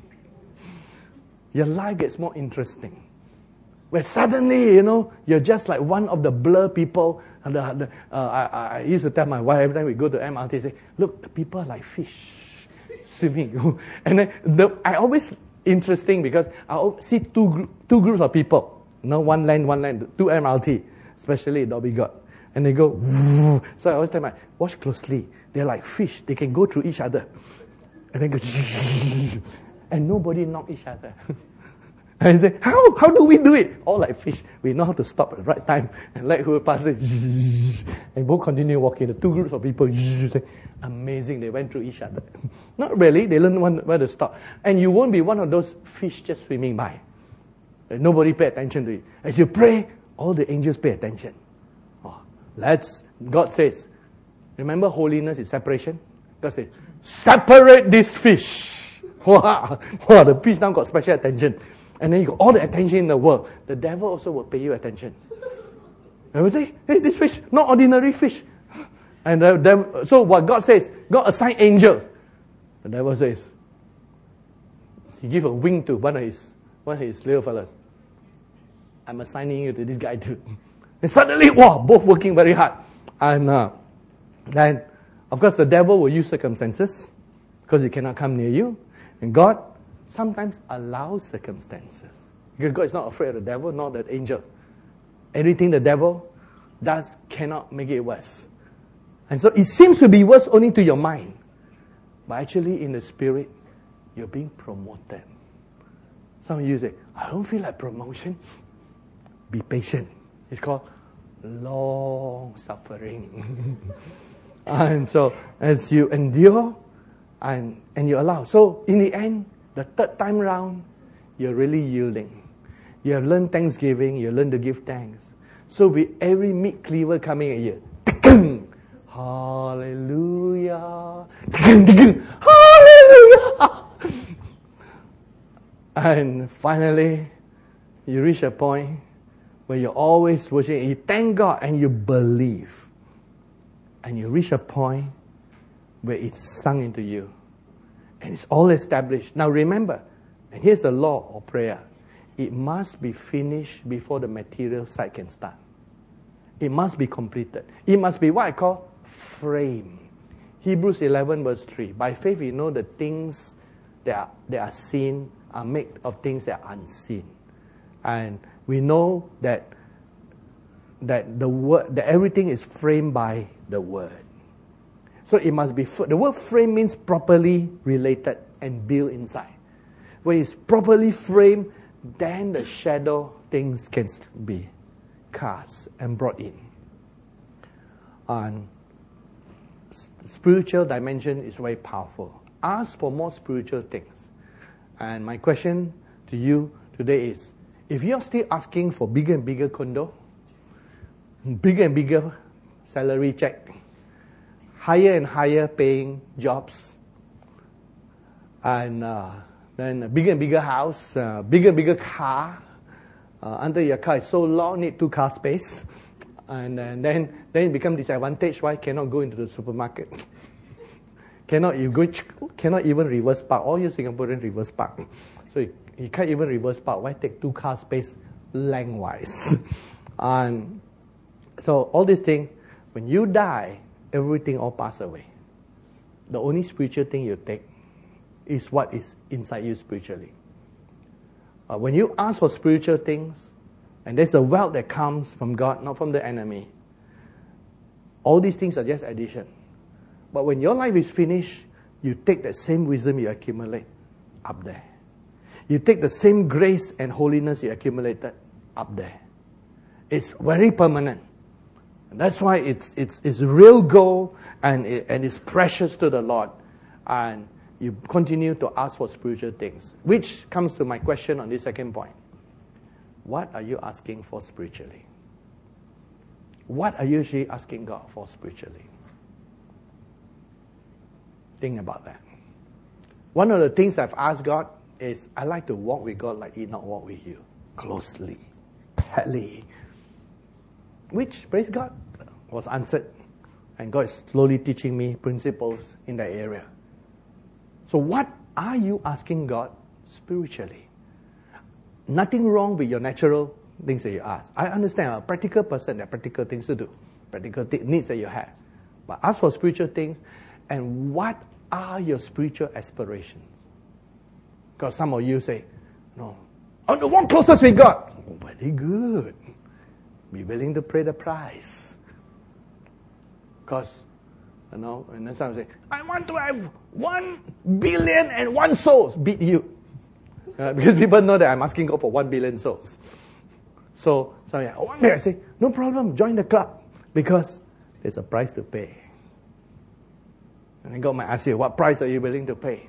Your life gets more interesting. Where suddenly, you're just like one of the blur people. I used to tell my wife every time we go to MRT, I say, look, the people are like fish swimming. And then I always interesting because I see two groups of people. One line, two MRT, especially Dobby God. And they go, so I always tell my, watch closely. They're like fish. They can go through each other. And then go, and nobody knock each other. And I say, how do we do it? All like fish. We know how to stop at the right time and let who pass it. And both continue walking. The two groups of people, amazing, they went through each other. Not really, they learn where to stop. And you won't be one of those fish just swimming by. Nobody pay attention to it. As you pray, all the angels pay attention. God says, remember holiness is separation? God says, separate this fish. Wow, the fish now got special attention. And then you got all the attention in the world. The devil also will pay you attention. And we say, hey, this fish, not ordinary fish. And so what God says, God assign angels. The devil says, he give a wing to one of his little fellas. I'm assigning you to this guy too. And suddenly, both working very hard. And then, of course, the devil will use circumstances because he cannot come near you. And God sometimes allows circumstances. Because God is not afraid of the devil, nor the angel. Anything the devil does cannot make it worse. And so it seems to be worse only to your mind. But actually in the spirit, you're being promoted. Some of you say, I don't feel like promotion. Be patient. It's called long suffering. And so as you endure and you allow. So in the end, the third time round, you're really yielding. You have learned thanksgiving. You learn to give thanks. So with every meat cleaver coming at you, hallelujah, hallelujah. And finally, you reach a point where you're always worshiping. You thank God and you believe. And you reach a point where it's sunk into you. And it's all established. Now remember, and here's the law of prayer. It must be finished before the material side can start. It must be completed. It must be what I call frame. Hebrews 11 verse 3. By faith we know the things that are seen are made of things that are unseen. And we know that the word, that everything is framed by the word. So it must be, the word frame means properly related and built inside. When it's properly framed, then the shadow things can be cast and brought in. And spiritual dimension is very powerful. Ask for more spiritual things. And my question to you today is, if you're still asking for bigger and bigger condo, bigger and bigger salary check, higher and higher paying jobs, and then a bigger and bigger house, bigger and bigger car, until your car is so long, need 2 car space, and then it becomes disadvantage. Why cannot go into the supermarket? Cannot even reverse park. All you Singaporeans reverse park. So you can't even reverse park. Why take 2 car space lengthwise? And so all these things, when you die, everything all pass away. The only spiritual thing you take is what is inside you spiritually. When you ask for spiritual things, and there's a wealth that comes from God, not from the enemy, all these things are just addition. But when your life is finished, you take that same wisdom you accumulate up there. You take the same grace and holiness you accumulated up there. It's very permanent. And that's why it's real gold and it's precious to the Lord. And you continue to ask for spiritual things. Which comes to my question on this second point. What are you asking for spiritually? What are you actually asking God for spiritually? Think about that. One of the things I've asked God is, I like to walk with God like Enoch walked with you. Closely. Tightly. Which, praise God, was answered. And God is slowly teaching me principles in that area. So what are you asking God spiritually? Nothing wrong with your natural things that you ask. I understand, a practical person, there are practical things to do. Practical needs that you have. But ask for spiritual things. And what are your spiritual aspirations? Because some of you say, no, I want to walk closest with God. Oh, very good. Be willing to pay the price. Because, and then some say, I want to have 1,000,000,001 souls. Beat you. Because people know that I'm asking God for 1,000,000,000 souls. So, one day I say, no problem, join the club. Because there's a price to pay. And then God might ask you, what price are you willing to pay?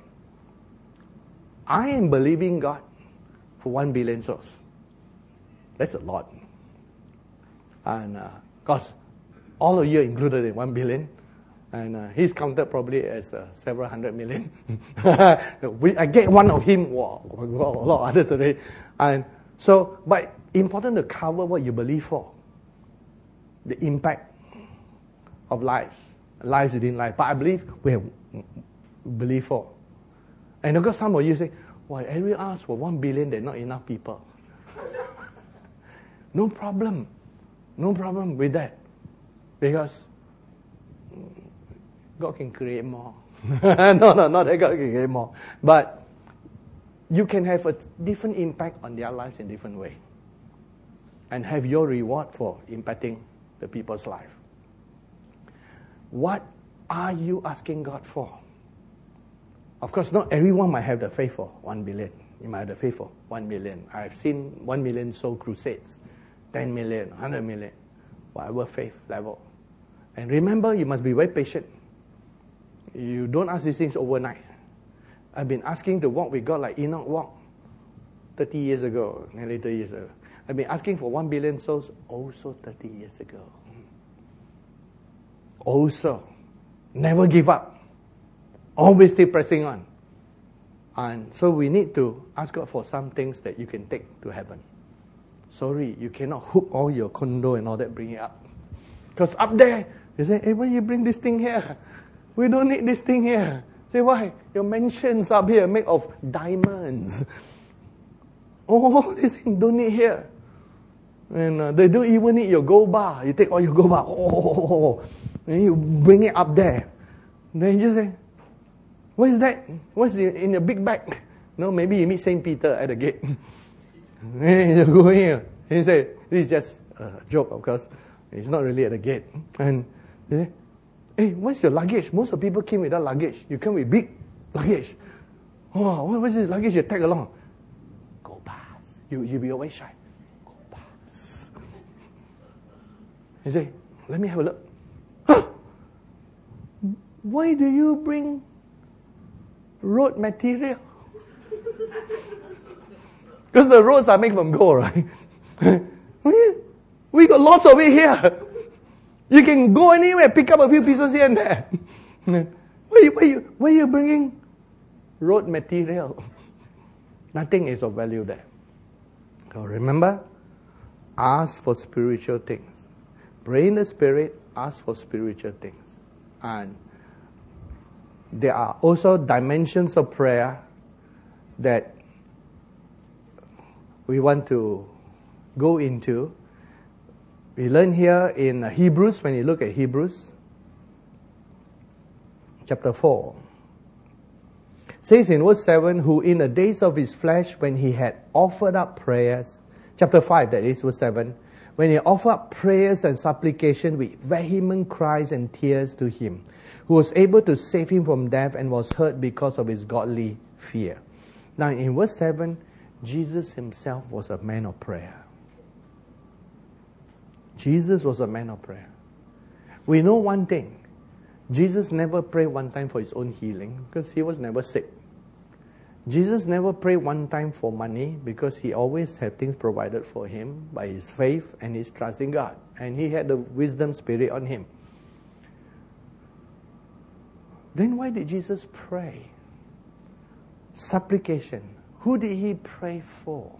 I am believing God for 1,000,000,000 souls. That's a lot. And because all of you are included in 1,000,000,000. And he's counted probably as several hundred million. I get one of him, wow, a lot of others already. And so, but important to cover what you believe for. The impact of lives within life. But I believe we have believe for. And of course some of you say, why, every ask for 1,000,000,000, there are not enough people. No problem. No problem with that. Because God can create more. No, not that God can create more. But you can have a different impact on their lives in a different way. And have your reward for impacting the people's life. What are you asking God for? Of course, not everyone might have the faith for 1,000,000,000. You might have the faith for 1,000,000. I've seen 1,000,000 soul crusades, 10 million, 100 million, whatever faith level. And remember, you must be very patient. You don't ask these things overnight. I've been asking to walk with God like Enoch walked 30 years ago, nearly 30 years ago. I've been asking for 1,000,000,000 souls also 30 years ago. Also, never give up. Always stay pressing on. And so we need to ask God for some things that you can take to heaven. Sorry, you cannot hook all your condo and all that, bring it up. Because up there, you say, hey, why you bring this thing here? We don't need this thing here. Say, why? Your mansions up here made of diamonds. All these things don't need here. And they don't even need your gold bar. You take all your gold bar, and you bring it up there. Then you just say, what is that? What's in your big bag? No, maybe you meet St. Peter at the gate. And you go here. And you say, this is just a joke, of course. It's not really at the gate. And you say, hey, what's your luggage? Most of the people came without luggage. You come with big luggage. Oh, what's this luggage you tag along? Go pass. You'll be always shy. Go pass. You say, let me have a look. Huh? Why do you bring road material? Because the roads are made from gold, right? We got lots of it here. You can go anywhere, pick up a few pieces here and there. Why are you bringing road material? Nothing is of value there. So remember, ask for spiritual things. Pray in the Spirit, ask for spiritual things. And there are also dimensions of prayer that we want to go into. We learn here in Hebrews, when you look at Hebrews, chapter 4. It says in verse 7, who in the days of his flesh, when he had offered up prayers, chapter 5, that is verse 7, when he offered up prayers and supplication with vehement cries and tears to him, who was able to save him from death and was heard because of his godly fear. Now in verse 7, Jesus himself was a man of prayer. Jesus was a man of prayer. We know one thing. Jesus never prayed one time for his own healing because he was never sick. Jesus never prayed one time for money because he always had things provided for him by his faith and his trust in God. And he had the wisdom spirit on him. Then why did Jesus pray? Supplication. Who did he pray for?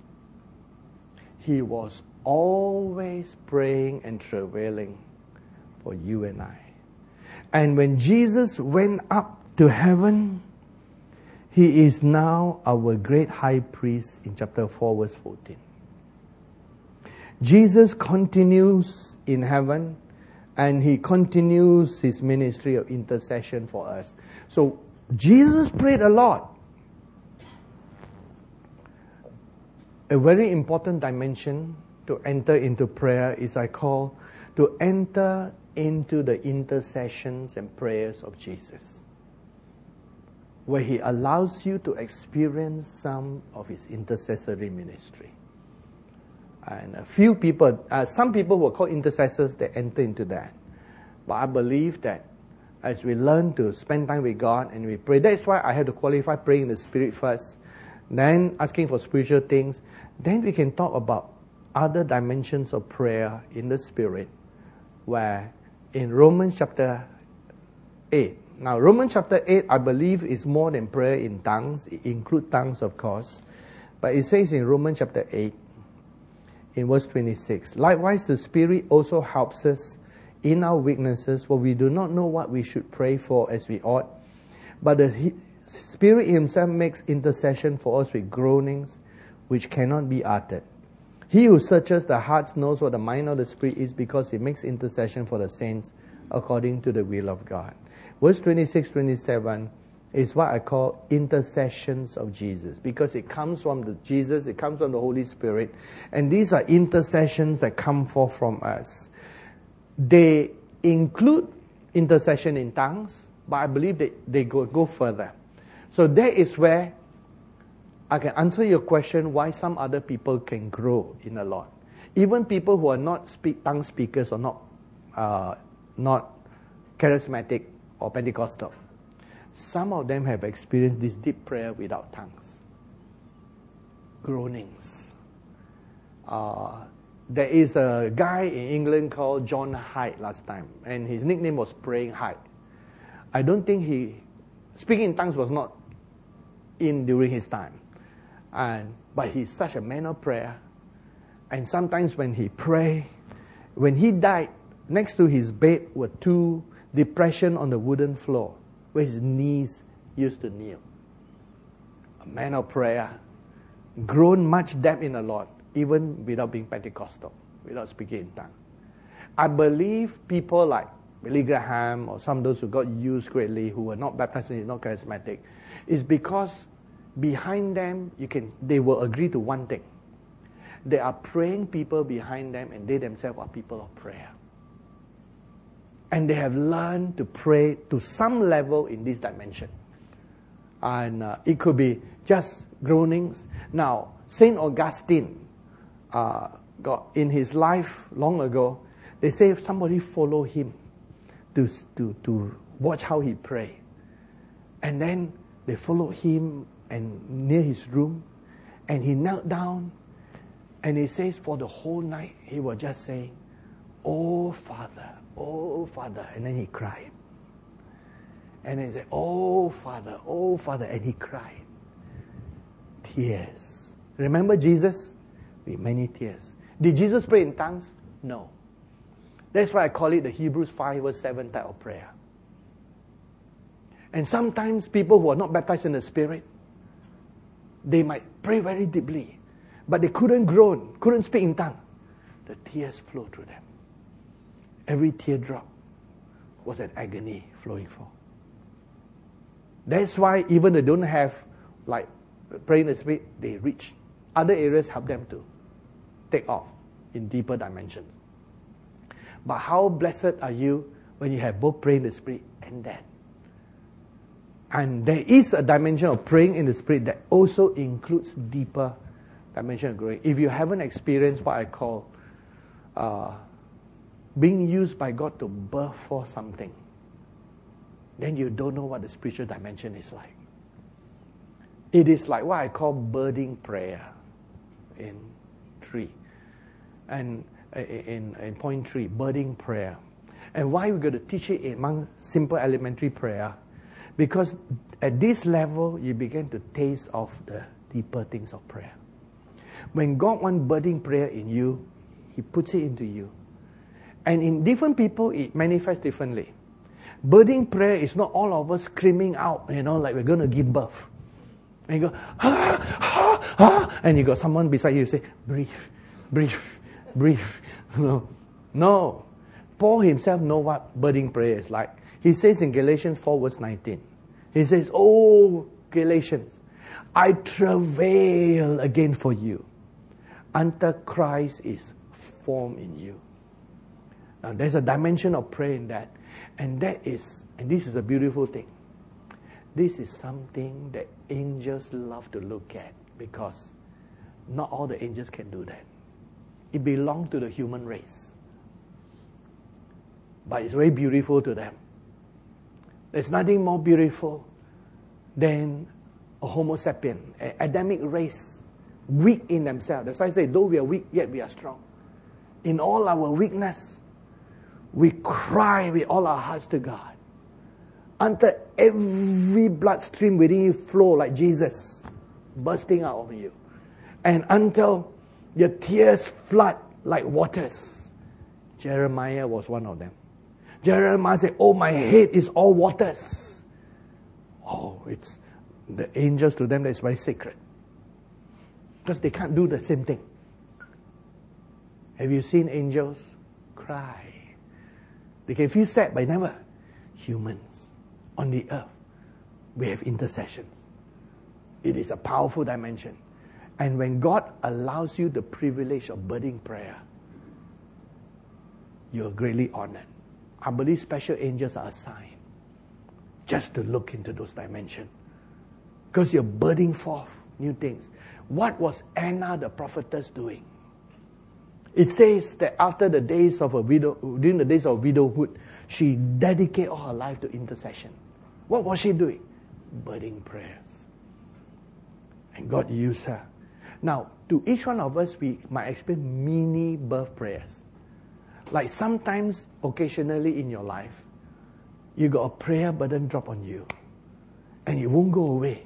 He was always praying and travailing for you and I. And when Jesus went up to heaven, he is now our great high priest in chapter 4 verse 14. Jesus continues in heaven and he continues his ministry of intercession for us. So Jesus prayed a lot. A very important dimension to enter into prayer is I call to enter into the intercessions and prayers of Jesus, where he allows you to experience some of his intercessory ministry. And some people will call intercessors that enter into that. But I believe that as we learn to spend time with God and we pray, that's why I had to qualify praying in the Spirit first, then asking for spiritual things, then we can talk about other dimensions of prayer in the Spirit, where in Romans chapter 8, now Romans chapter 8 I believe is more than prayer in tongues. It includes tongues of course, but it says in Romans chapter 8 in verse 26, likewise the Spirit also helps us in our weaknesses, for we do not know what we should pray for as we ought, but the Spirit himself makes intercession for us with groanings which cannot be uttered. He who searches the hearts knows what the mind of the Spirit is, because he makes intercession for the saints according to the will of God. Verse 26, 27 is what I call intercessions of Jesus, because it comes from Jesus, it comes from the Holy Spirit, and these are intercessions that come forth from us. They include intercession in tongues, but I believe they go further. So that is where I can answer your question why some other people can grow in the Lord. Even people who are not tongue speakers or not charismatic or Pentecostal. Some of them have experienced this deep prayer without tongues. Groanings. There is a guy in England called John Hyde last time, and his nickname was Praying Hyde. I don't think speaking in tongues was not in during his time. But he's such a man of prayer. And sometimes when he prayed, when he died, next to his bed were 2 depressions on the wooden floor where his knees used to kneel. A man of prayer, grown much depth in the Lord, even without being Pentecostal, without speaking in tongues. I believe people like Billy Graham or some of those who got used greatly, who were not baptized and not charismatic, is because behind them, they will agree to one thing. There are praying people behind them, and they themselves are people of prayer. And they have learned to pray to some level in this dimension. And it could be just groanings. Now, St. Augustine, got in his life long ago, they say if somebody follow him to watch how he pray. And then they followed him and near his room, and he knelt down, and he says for the whole night he was just saying, oh Father, and then he cried. And then he said, oh Father, and he cried. Tears. Remember Jesus? With many tears. Did Jesus pray in tongues? No. That's why I call it the Hebrews 5 verse 7 type of prayer. And sometimes people who are not baptized in the Spirit, they might pray very deeply, but they couldn't groan, couldn't speak in tongues. The tears flow through them. Every teardrop was an agony flowing forth. That's why even they don't have, like, praying in the Spirit, they reach. Other areas help them to take off in deeper dimensions. But how blessed are you when you have both praying in the Spirit and that? And there is a dimension of praying in the Spirit that also includes deeper dimension of growing. If you haven't experienced what I call being used by God to birth for something, then you don't know what the spiritual dimension is like. It is like what I call birding prayer in 3. And in point 3, birding prayer. And why we're going to teach it among simple elementary prayer? Because at this level, you begin to taste of the deeper things of prayer. When God wants birding prayer in you, He puts it into you. And in different people, it manifests differently. Birding prayer is not all of us screaming out, like we're going to give birth. And you go, and you got someone beside you say, breathe, breathe, breathe. No. Paul himself knows what birding prayer is like. He says in Galatians 4 verse 19, he says, "Oh, Galatians, I travail again for you until Christ is formed in you." Now there's a dimension of prayer in that. And this is a beautiful thing. This is something that angels love to look at, because not all the angels can do that. It belongs to the human race. But it's very beautiful to them. There's nothing more beautiful than a Homo sapien, an Adamic race, weak in themselves. That's why I say, though we are weak, yet we are strong. In all our weakness, we cry with all our hearts to God, until every bloodstream within you flow like Jesus, bursting out of you. And until your tears flood like waters. Jeremiah was one of them. Jeremiah said, "Oh, my head is all waters." Oh, it's the angels to them, that's very sacred. Because they can't do the same thing. Have you seen angels cry? They can feel sad, but never. Humans on the earth, we have intercessions. It is a powerful dimension. And when God allows you the privilege of birding prayer, you're greatly honored. I believe special angels are assigned just to look into those dimensions. Because you're birding forth new things. What was Anna the prophetess doing? It says that after the days of during the days of widowhood, she dedicated all her life to intercession. What was she doing? Birding prayers. And God used her. Now, to each one of us, we might experience mini birth prayers. Like sometimes, occasionally in your life, you got a prayer burden drop on you. And it won't go away.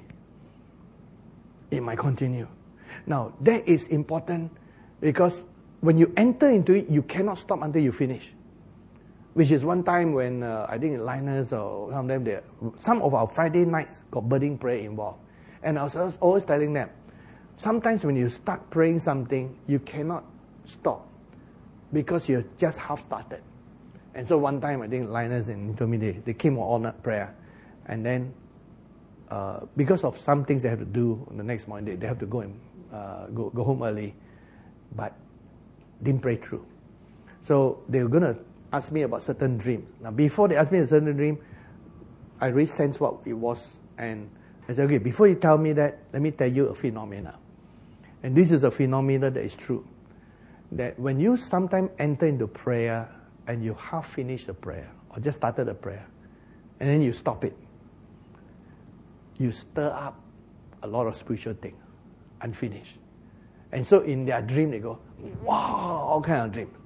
It might continue. Now, that is important because when you enter into it, you cannot stop until you finish. Which is one time when, I think Linus or some of our Friday nights got birding prayer involved. And I was always telling them, sometimes when you start praying something, you cannot stop because you're just half started. And so one time, I think Linus and told me they came on all-night prayer. And then, because of some things they have to do on the next morning, they have to go and go home early. But didn't pray through. So they were going to ask me about certain dreams. Now, before they asked me a certain dream, I really sensed what it was. And I said, okay, before you tell me that, let me tell you a phenomena. And this is a phenomena that is true. That when you sometimes enter into prayer and you half finish the prayer, or just started the prayer, and then you stop it, you stir up a lot of spiritual things, unfinished. And so in their dream, they go, wow, all kind of dreams.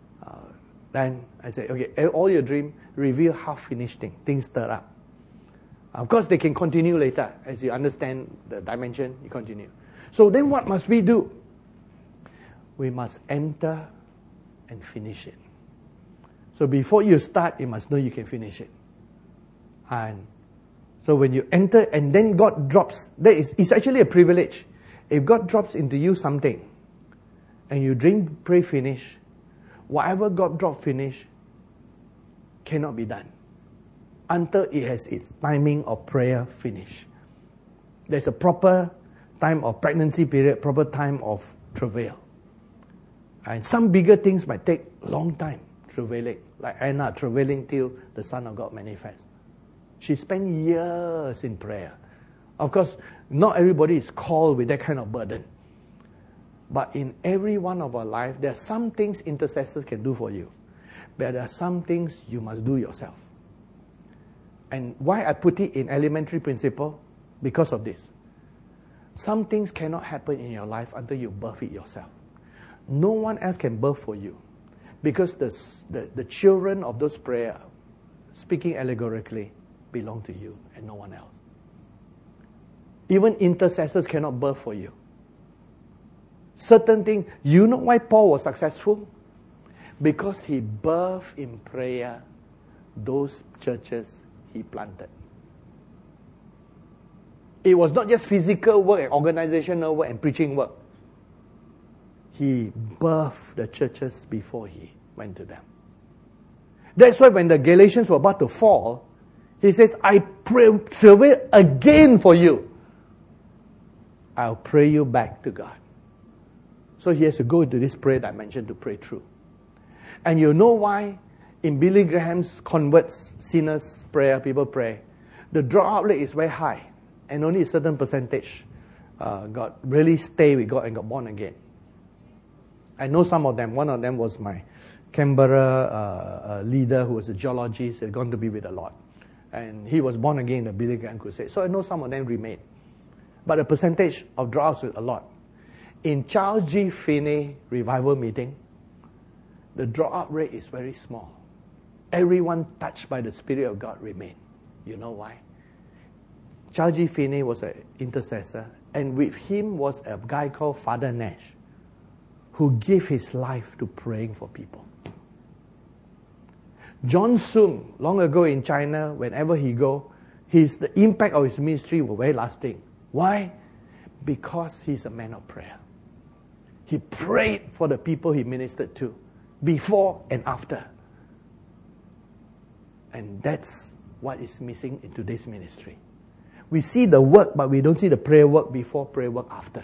Then I say, okay, all your dream, reveal half-finished things stirred up. Of course, they can continue later. As you understand the dimension, you continue. So then what must we do? We must enter and finish it. So before you start, you must know you can finish it. And so when you enter and then God drops, it's actually a privilege. If God drops into you something, and you drink, pray, finish, whatever God dropped, finish, cannot be done until it has its timing of prayer finish. There's a proper time of pregnancy period, proper time of travail. And some bigger things might take a long time, travailing. Like Anna, travailing till the Son of God manifests. She spent years in prayer. Of course, not everybody is called with that kind of burden. But in every one of our life, there are some things intercessors can do for you. But there are some things you must do yourself. And why I put it in elementary principle? Because of this. Some things cannot happen in your life until you birth it yourself. No one else can birth for you. Because the children of those prayers, speaking allegorically, belong to you and no one else. Even intercessors cannot birth for you. Certain things, you know why Paul was successful? Because he birthed in prayer those churches he planted. It was not just physical work and organizational work and preaching work. He birthed the churches before he went to them. That's why when the Galatians were about to fall, he says, I pray again for you. I'll pray you back to God. So he has to go into this prayer dimension to pray through. And you know why in Billy Graham's converts, sinners prayer, people pray, the dropout rate is very high. And only a certain percentage got really stay with God and got born again. I know some of them. One of them was my Canberra leader who was a geologist, had gone to be with the Lord. And he was born again in the Billy Graham crusade. So I know some of them remain. But the percentage of dropouts is a lot. In Charles G. Finney revival meeting, the dropout rate is very small. Everyone touched by the Spirit of God remained. You know why? Charles G. Finney was an intercessor, and with him was a guy called Father Nash, who gave his life to praying for people. John Sung, long ago in China, whenever he go, the impact of his ministry was very lasting. Why? Because he's a man of prayer. He prayed for the people he ministered to, before and after. And that's what is missing in today's ministry. We see the work, but we don't see the prayer work before, prayer work after.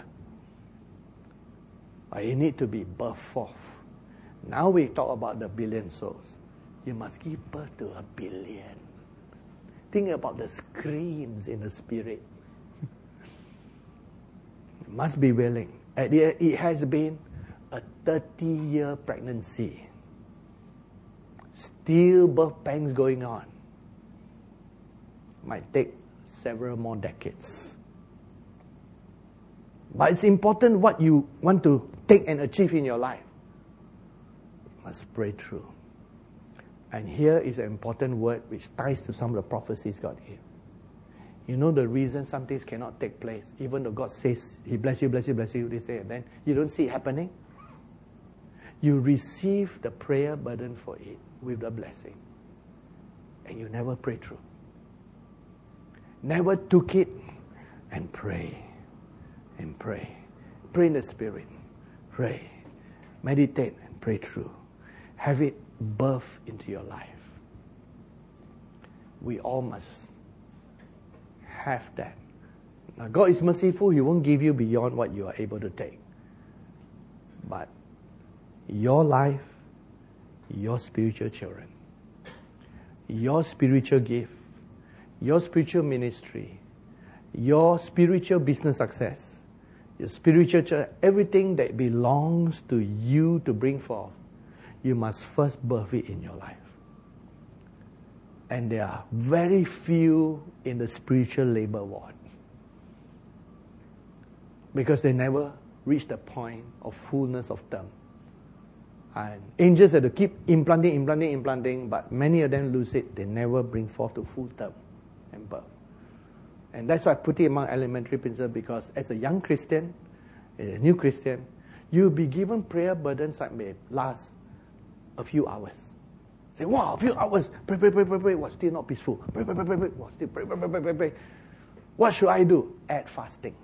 It needs to be birthed forth. Now we talk about the billion souls. You must give birth to 1 billion. Think about the screams in the spirit. You must be willing. It has been a 30-year pregnancy. Still birth pangs going on. Might take several more decades. But it's important what you want to take and achieve in your life. You must pray through. And here is an important word which ties to some of the prophecies God gave. You know the reason some things cannot take place, even though God says, He bless you, bless you, bless you, this day, and then you don't see it happening? You receive the prayer burden for it with the blessing. And you never pray through. Never took it and pray. And pray. Pray in the Spirit. Pray. Meditate and pray through. Have it birth into your life. We all must have that. Now, God is merciful. He won't give you beyond what you are able to take. But your life, your spiritual children, your spiritual gift, your spiritual ministry, your spiritual business success, your spiritual church, everything that belongs to you to bring forth, you must first birth it in your life. And there are very few in the spiritual labor ward. Because they never reach the point of fullness of term. And angels have to keep implanting, but many of them lose it. They never bring forth to full term and birth. And that's why I put it among elementary principles, because as a young Christian, a new Christian, you'll be given prayer burdens that may last a few hours. Say, wow, a few hours, pray, was still not peaceful. Pray, was still pray. What should I do? Add fasting.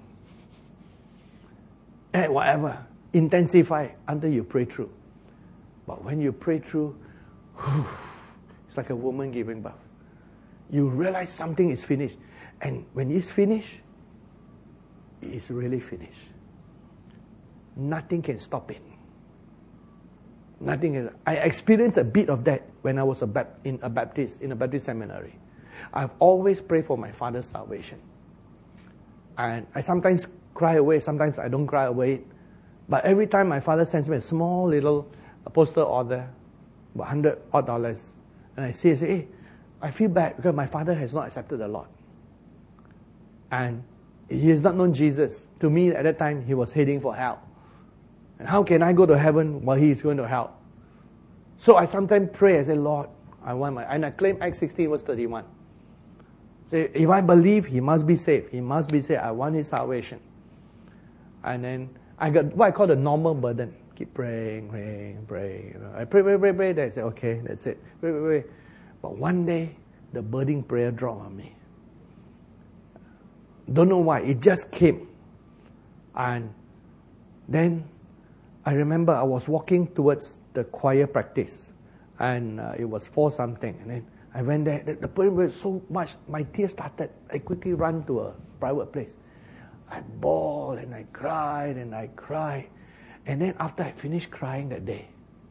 Add whatever. Intensify until you pray through. But when you pray through, it's like a woman giving birth. You realize something is finished. And when it's finished, it is really finished. Nothing can stop it. Nothing. I experienced a bit of that when I was in a Baptist seminary. I've always prayed for my father's salvation. And I sometimes cry away, sometimes I don't cry away. But every time my father sends me a small little postal order, about $100 odd. And I say, hey, I feel bad because my father has not accepted the Lord. And he has not known Jesus. To me, at that time, he was heading for hell. And how can I go to heaven while he is going to hell? So I sometimes pray, I say, Lord, I want and I claim Acts 16 verse 31. Say, if I believe, he must be saved. He must be saved. I want his salvation. And then I got what I call the normal burden. Keep praying. I pray. Then I say, okay, that's it. Pray. But one day, the burning prayer dropped on me. Don't know why. It just came. And then I remember I was walking towards the choir practice. And it was 4 something. And then I went there. The prayer was so much. My tears started. I quickly ran to a private place. I bawled and I cried. And then after I finished crying that day,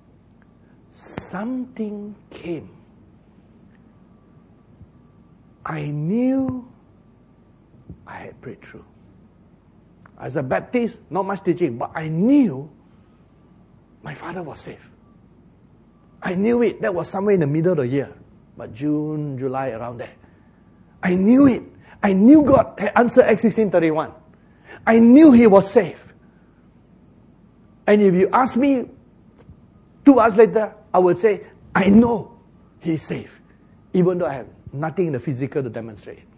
something came. I knew I had prayed through. As a Baptist, not much teaching, but I knew my father was saved. I knew it. That was somewhere in the middle of the year. But June, July, around there. I knew it. I knew God had answered Acts 16:31. I knew he was saved. And if you ask me 2 hours later, I would say, I know he's saved. Even though I have nothing in the physical to demonstrate it.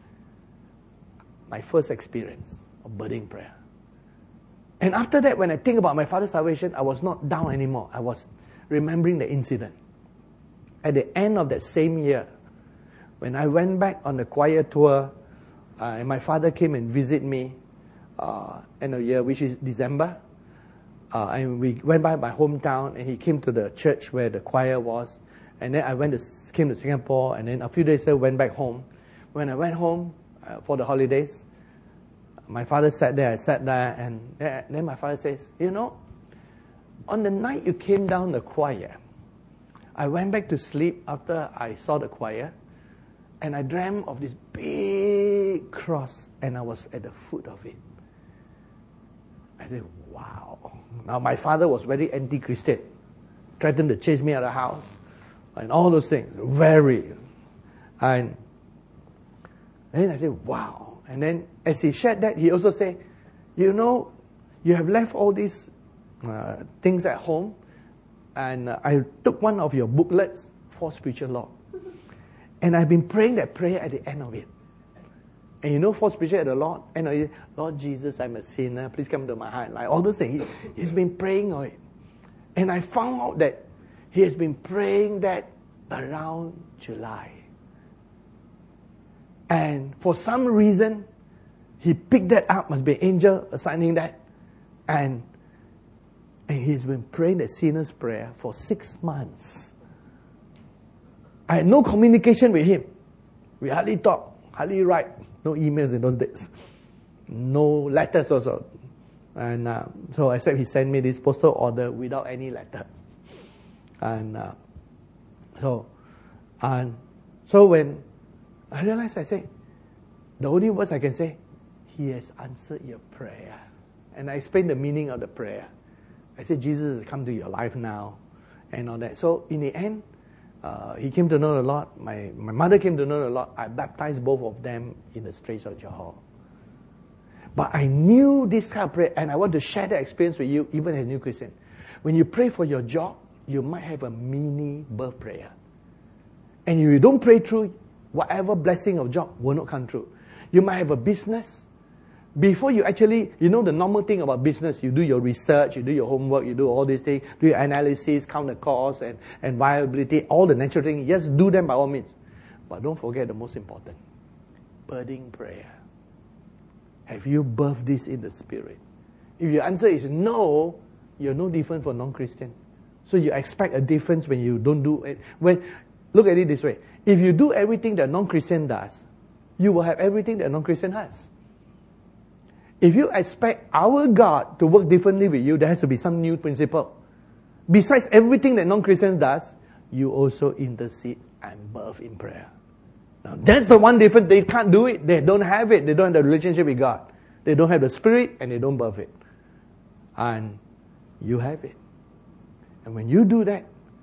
My first experience of burning prayer. And after that, when I think about my father's salvation, I was not down anymore. I was remembering the incident. At the end of that same year, when I went back on the choir tour, and my father came and visited me end of the year, which is December, and we went by my hometown, and he came to the church where the choir was, and then I came to Singapore, and then a few days later went back home. When I went home for the holidays, my father sat there, I sat there, and then my father says, on the night you came down the choir, I went back to sleep after I saw the choir, and I dreamt of this big cross, and I was at the foot of it. I said, wow. Now my father was very anti-Christian, threatened to chase me out of the house, and all those things, very. And then I said, wow. And then as he shared that, he also said, you have left all these things at home, and I took one of your booklets for spiritual law. And I've been praying that prayer at the end of it. And for spiritual at the Lord, and Lord Jesus, I'm a sinner, please come to my heart. Like all those things. He's been praying on it. And I found out that he has been praying that around July. And for some reason, he picked that up, must be an angel assigning that. And he's been praying the sinner's prayer for 6 months. I had no communication with him. We hardly talk, hardly write. No emails in those days. No letters also. And so except he sent me this postal order without any letter. And so when I realized, I said, the only words I can say, he has answered your prayer. And I explained the meaning of the prayer. I said, Jesus has come to your life now, and all that. So in the end, he came to know the Lord. My mother came to know the Lord. I baptized both of them in the Straits of Johor. But I knew this kind of prayer, and I want to share that experience with you, even as a new Christian. When you pray for your job, you might have a mini birth prayer. And if you don't pray through, whatever blessing of job will not come true. You might have a business. Before you actually, the normal thing about business, you do your research, you do your homework, you do all these things, do your analysis, count the cost and viability, all the natural things. Just do them by all means. But don't forget the most important, burning prayer. Have you birthed this in the Spirit? If your answer is no, you're no different from non-Christian. So you expect a difference when you don't do it. Look at it this way. If you do everything that non-Christian does, you will have everything that non-Christian has. If you expect our God to work differently with you, there has to be some new principle. Besides everything that non-Christian does, you also intercede and birth in prayer. Now, that's the one difference. They can't do it. They don't have it. They don't have the relationship with God. They don't have the Spirit, and they don't birth it. And you have it. And when you do that,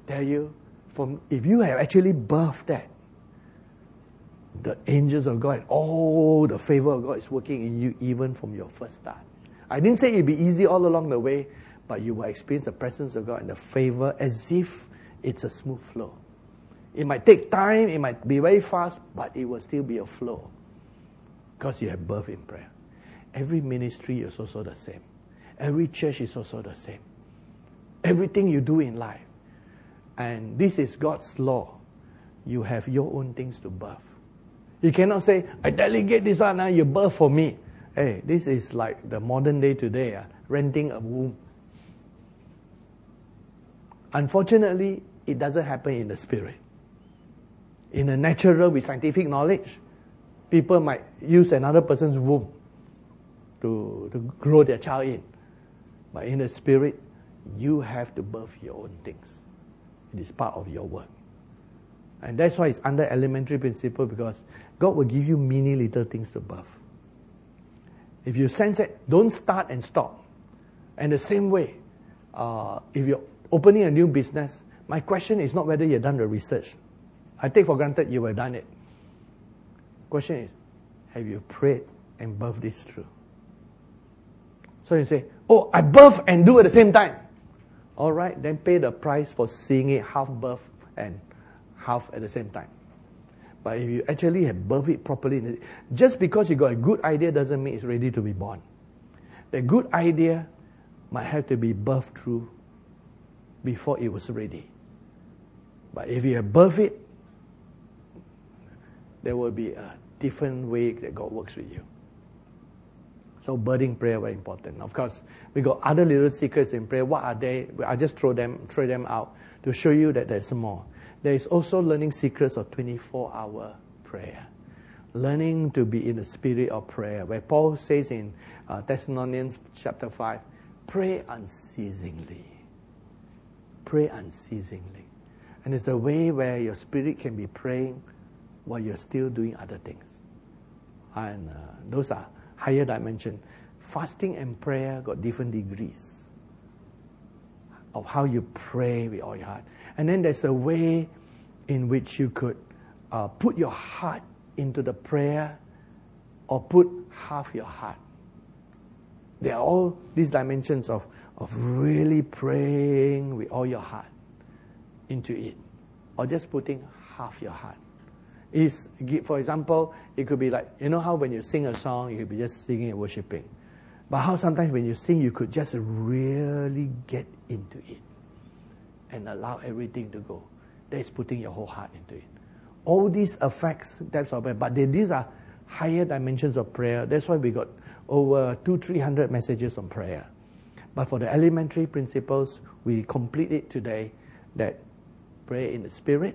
tell you, if you have actually birthed that, the angels of God, the favor of God is working in you even from your first start. I didn't say it'd be easy all along the way, but you will experience the presence of God and the favor as if it's a smooth flow. It might take time, it might be very fast, but it will still be a flow because you have birth in prayer. Every ministry is also the same. Every church is also the same. Everything you do in life. And this is God's law. You have your own things to birth. You cannot say, I delegate this one, now you birth for me. Hey, this is like the modern day today, renting a womb. Unfortunately, it doesn't happen in the spirit. In the natural, with scientific knowledge, people might use another person's womb to grow their child in. But in the spirit, you have to birth your own things. It is part of your work. And that's why it's under elementary principle, because God will give you many little things to birth. If you sense it, don't start and stop. And the same way, if you're opening a new business, my question is not whether you've done the research. I take for granted you have done it. Question is, have you prayed and birthed this through? So you say, I birth and do at the same time. All right, then pay the price for seeing it half birth and half at the same time. But if you actually have birthed it properly, just because you got a good idea doesn't mean it's ready to be born. The good idea might have to be birthed through before it was ready. But if you have birthed it, there will be a different way that God works with you. So birthing prayer very important. Of course, we got other little secrets in prayer. What are they? I just throw them out to show you that there's more. There is also learning secrets of 24-hour prayer. Learning to be in the spirit of prayer. Where Paul says in Thessalonians chapter 5, pray unceasingly. Pray unceasingly. And it's a way where your spirit can be praying while you're still doing other things. And those are higher dimension. Fasting and prayer got different degrees of how you pray with all your heart. And then there's a way in which you could put your heart into the prayer or put half your heart. There are all these dimensions of really praying with all your heart into it, or just putting half your heart. For example, it could be like, you know how when you sing a song, you could be just singing and worshiping. But how sometimes when you sing, you could just really get into it and allow everything to go. That is putting your whole heart into it. All these affects depths of prayer, but these are higher dimensions of prayer. That's why we got over 200-300 messages on prayer. But for the elementary principles, we complete it today, that pray in the spirit,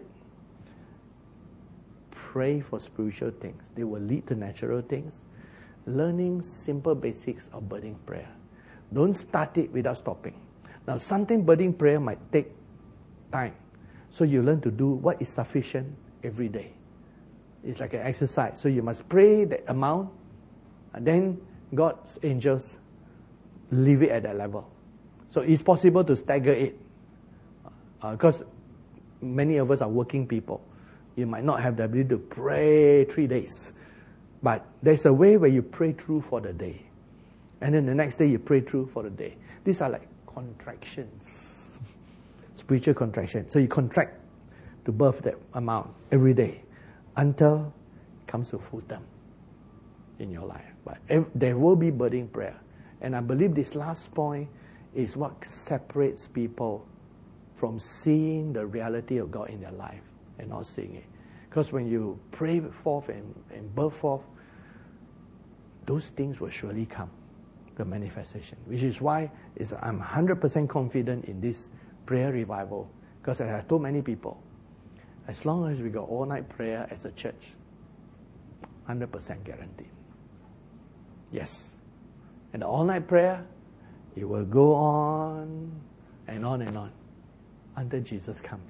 pray for spiritual things. They will lead to natural things. Learning simple basics of birthing prayer. Don't start it without stopping. Now, something birthing prayer might take time. So you learn to do what is sufficient every day. It's like an exercise. So you must pray that amount, and then God's angels leave it at that level. So it's possible to stagger it. Because many of us are working people. You might not have the ability to pray 3 days. But there's a way where you pray through for the day. And then the next day you pray through for the day. These are like contractions. Spiritual contraction. So you contract to birth that amount every day until it comes to full term in your life. But there will be birthing prayer. And I believe this last point is what separates people from seeing the reality of God in their life and not seeing it. Because when you pray forth and birth forth, those things will surely come, the manifestation. Which is why I'm 100% confident in this prayer revival. Because as I told many people, as long as we got all-night prayer as a church, 100% guaranteed. Yes. And the all-night prayer, it will go on and on and on until Jesus comes.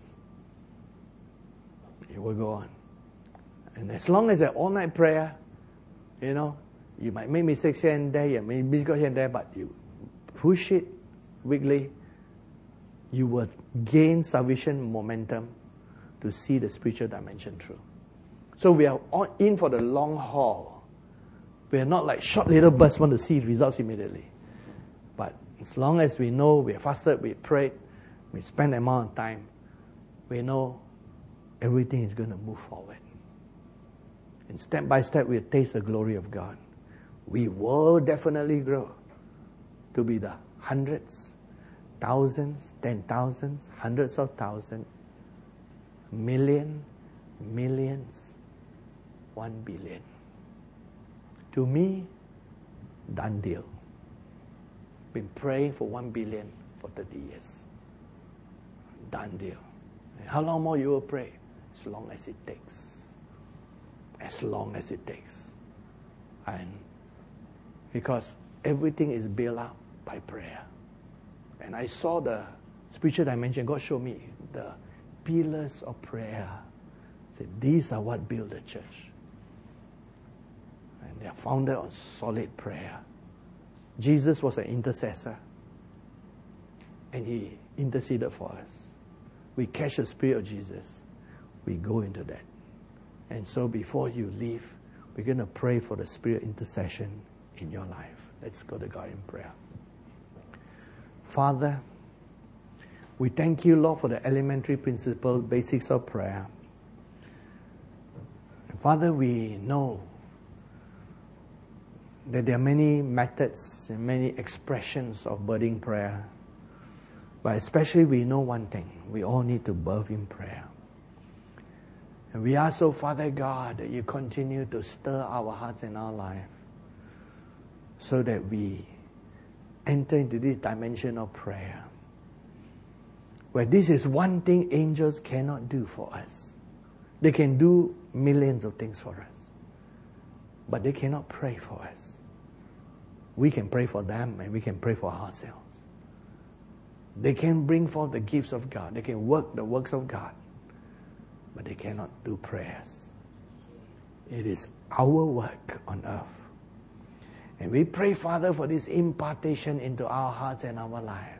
It will go on. And as long as that all-night prayer, you might make mistakes here and there, you may misgo here and there, but you push it weekly, you will gain sufficient momentum to see the spiritual dimension through. So we are in for the long haul. We are not like short little bursts, want to see results immediately. But as long as we know, we have fasted, we prayed, we spend the amount of time, we know everything is going to move forward. And step by step, we'll taste the glory of God. We will definitely grow to be the hundreds, thousands, 10,000s, hundreds of thousands, millions, 1 billion. To me, done deal. Been praying for 1 billion for 30 years. Done deal. And how long more you will pray? As long as it takes. As long as it takes. And because everything is built up by prayer. And I saw the spiritual dimension. God showed me the pillars of prayer. He said, these are what build the church. And they are founded on solid prayer. Jesus was an intercessor. And He interceded for us. We catch the Spirit of Jesus. We go into that. And so before you leave, we're going to pray for the Spirit intercession in your life. Let's go to God in prayer. Father, we thank you, Lord, for the elementary principle, basics of prayer. And Father, we know that there are many methods and many expressions of birthing prayer. But especially we know one thing. We all need to birth in prayer. And we ask, oh Father God, that you continue to stir our hearts and our life so that we enter into this dimension of prayer, where this is one thing angels cannot do for us. They can do millions of things for us, but they cannot pray for us. We can pray for them and we can pray for ourselves. They can bring forth the gifts of God. They can work the works of God, but they cannot do prayers. It is our work on earth. And we pray, Father, for this impartation into our hearts and our lives.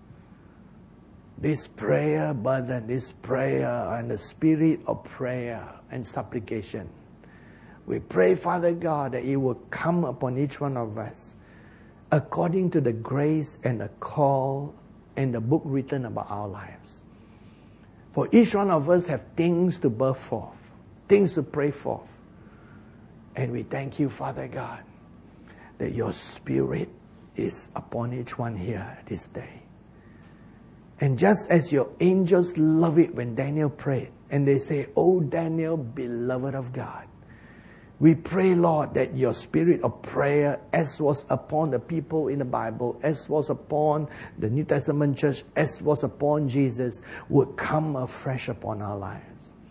This prayer burden, this prayer and the spirit of prayer and supplication. We pray, Father God, that it will come upon each one of us according to the grace and the call and the book written about our lives. For each one of us have things to birth forth, things to pray forth. And we thank you, Father God, that your Spirit is upon each one here this day. And just as your angels love it when Daniel prayed, and they say, "Oh Daniel, beloved of God," we pray, Lord, that your spirit of prayer, as was upon the people in the Bible, as was upon the New Testament church, as was upon Jesus, would come afresh upon our lives.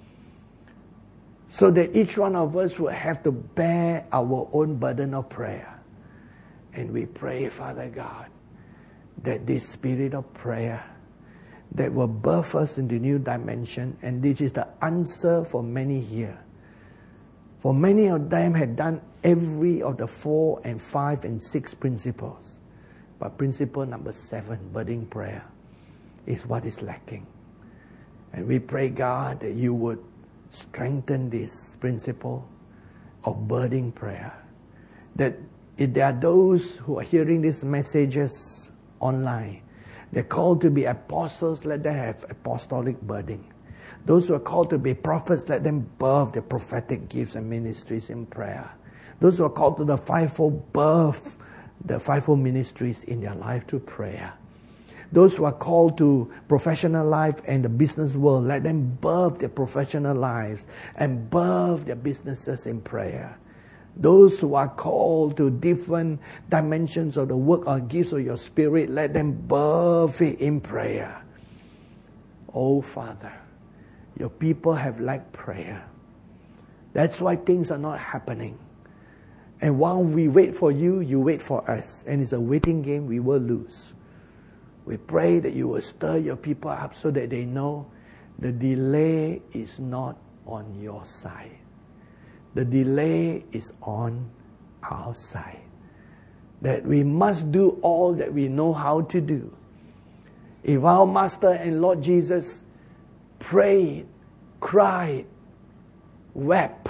So that each one of us will have to bear our own burden of prayer. And we pray, Father God, that this spirit of prayer that will birth us into new dimension, and this is the answer for many here. For many of them had done every of the 4 and 5 and 6 principles. But principle number 7, birthing prayer, is what is lacking. And we pray, God, that you would strengthen this principle of birthing prayer. That if there are those who are hearing these messages online, they're called to be apostles, let them have apostolic birthing. Those who are called to be prophets, let them birth the prophetic gifts and ministries in prayer. Those who are called to the fivefold, birth the fivefold ministries in their life through prayer. Those who are called to professional life and the business world, let them birth their professional lives and birth their businesses in prayer. Those who are called to different dimensions of the work or gifts of your Spirit, let them birth it in prayer. Oh Father, your people have lacked prayer. That's why things are not happening. And while we wait for you, you wait for us. And it's a waiting game we will lose. We pray that you will stir your people up so that they know the delay is not on your side. The delay is on our side. That we must do all that we know how to do. If our Master and Lord Jesus prayed, cried, wept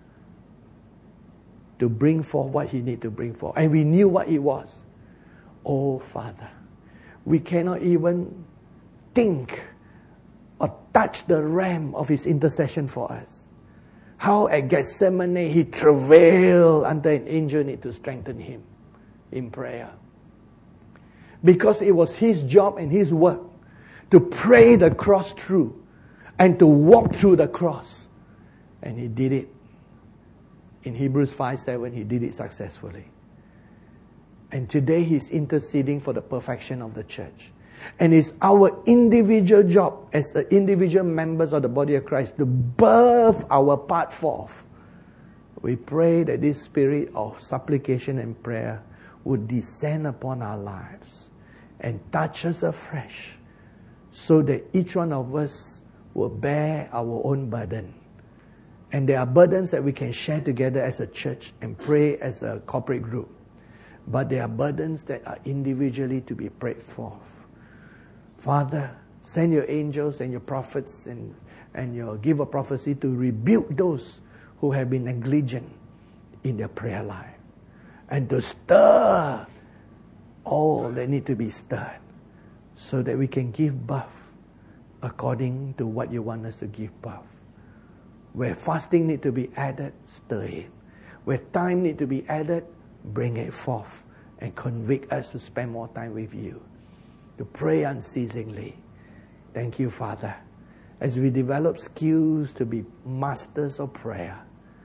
to bring forth what He needed to bring forth, and we knew what it was, oh Father, we cannot even think or touch the realm of His intercession for us. How at Gethsemane He travailed under an angel need to strengthen Him in prayer. Because it was His job and His work to pray the cross through and to walk through the cross. And He did it. In Hebrews 5:7, He did it successfully. And today He's interceding for the perfection of the church. And it's our individual job as the individual members of the body of Christ to birth our part forth. We pray that this spirit of supplication and prayer would descend upon our lives and touch us afresh, so that each one of us will bear our own burden. And there are burdens that we can share together as a church and pray as a corporate group. But there are burdens that are individually to be prayed for. Father, send your angels and your prophets and your giver of prophecy to rebuke those who have been negligent in their prayer life, and to stir all that need to be stirred, so that we can give birth according to what you want us to give birth. Where fasting need to be added, stir it. Where time need to be added, bring it forth and convict us to spend more time with you, to pray unceasingly. Thank you, Father, as we develop skills to be masters of prayer,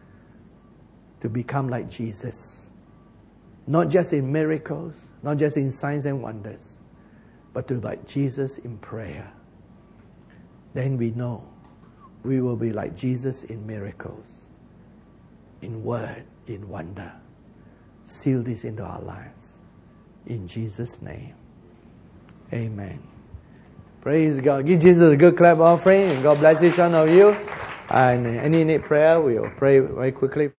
to become like Jesus. Not just in miracles, not just in signs and wonders, but to be like Jesus in prayer. Then we know we will be like Jesus in miracles, in word, in wonder. Seal this into our lives. In Jesus' name. Amen. Praise God. Give Jesus a good clap offering, and God bless each one of you. And any need prayer, we'll pray very quickly.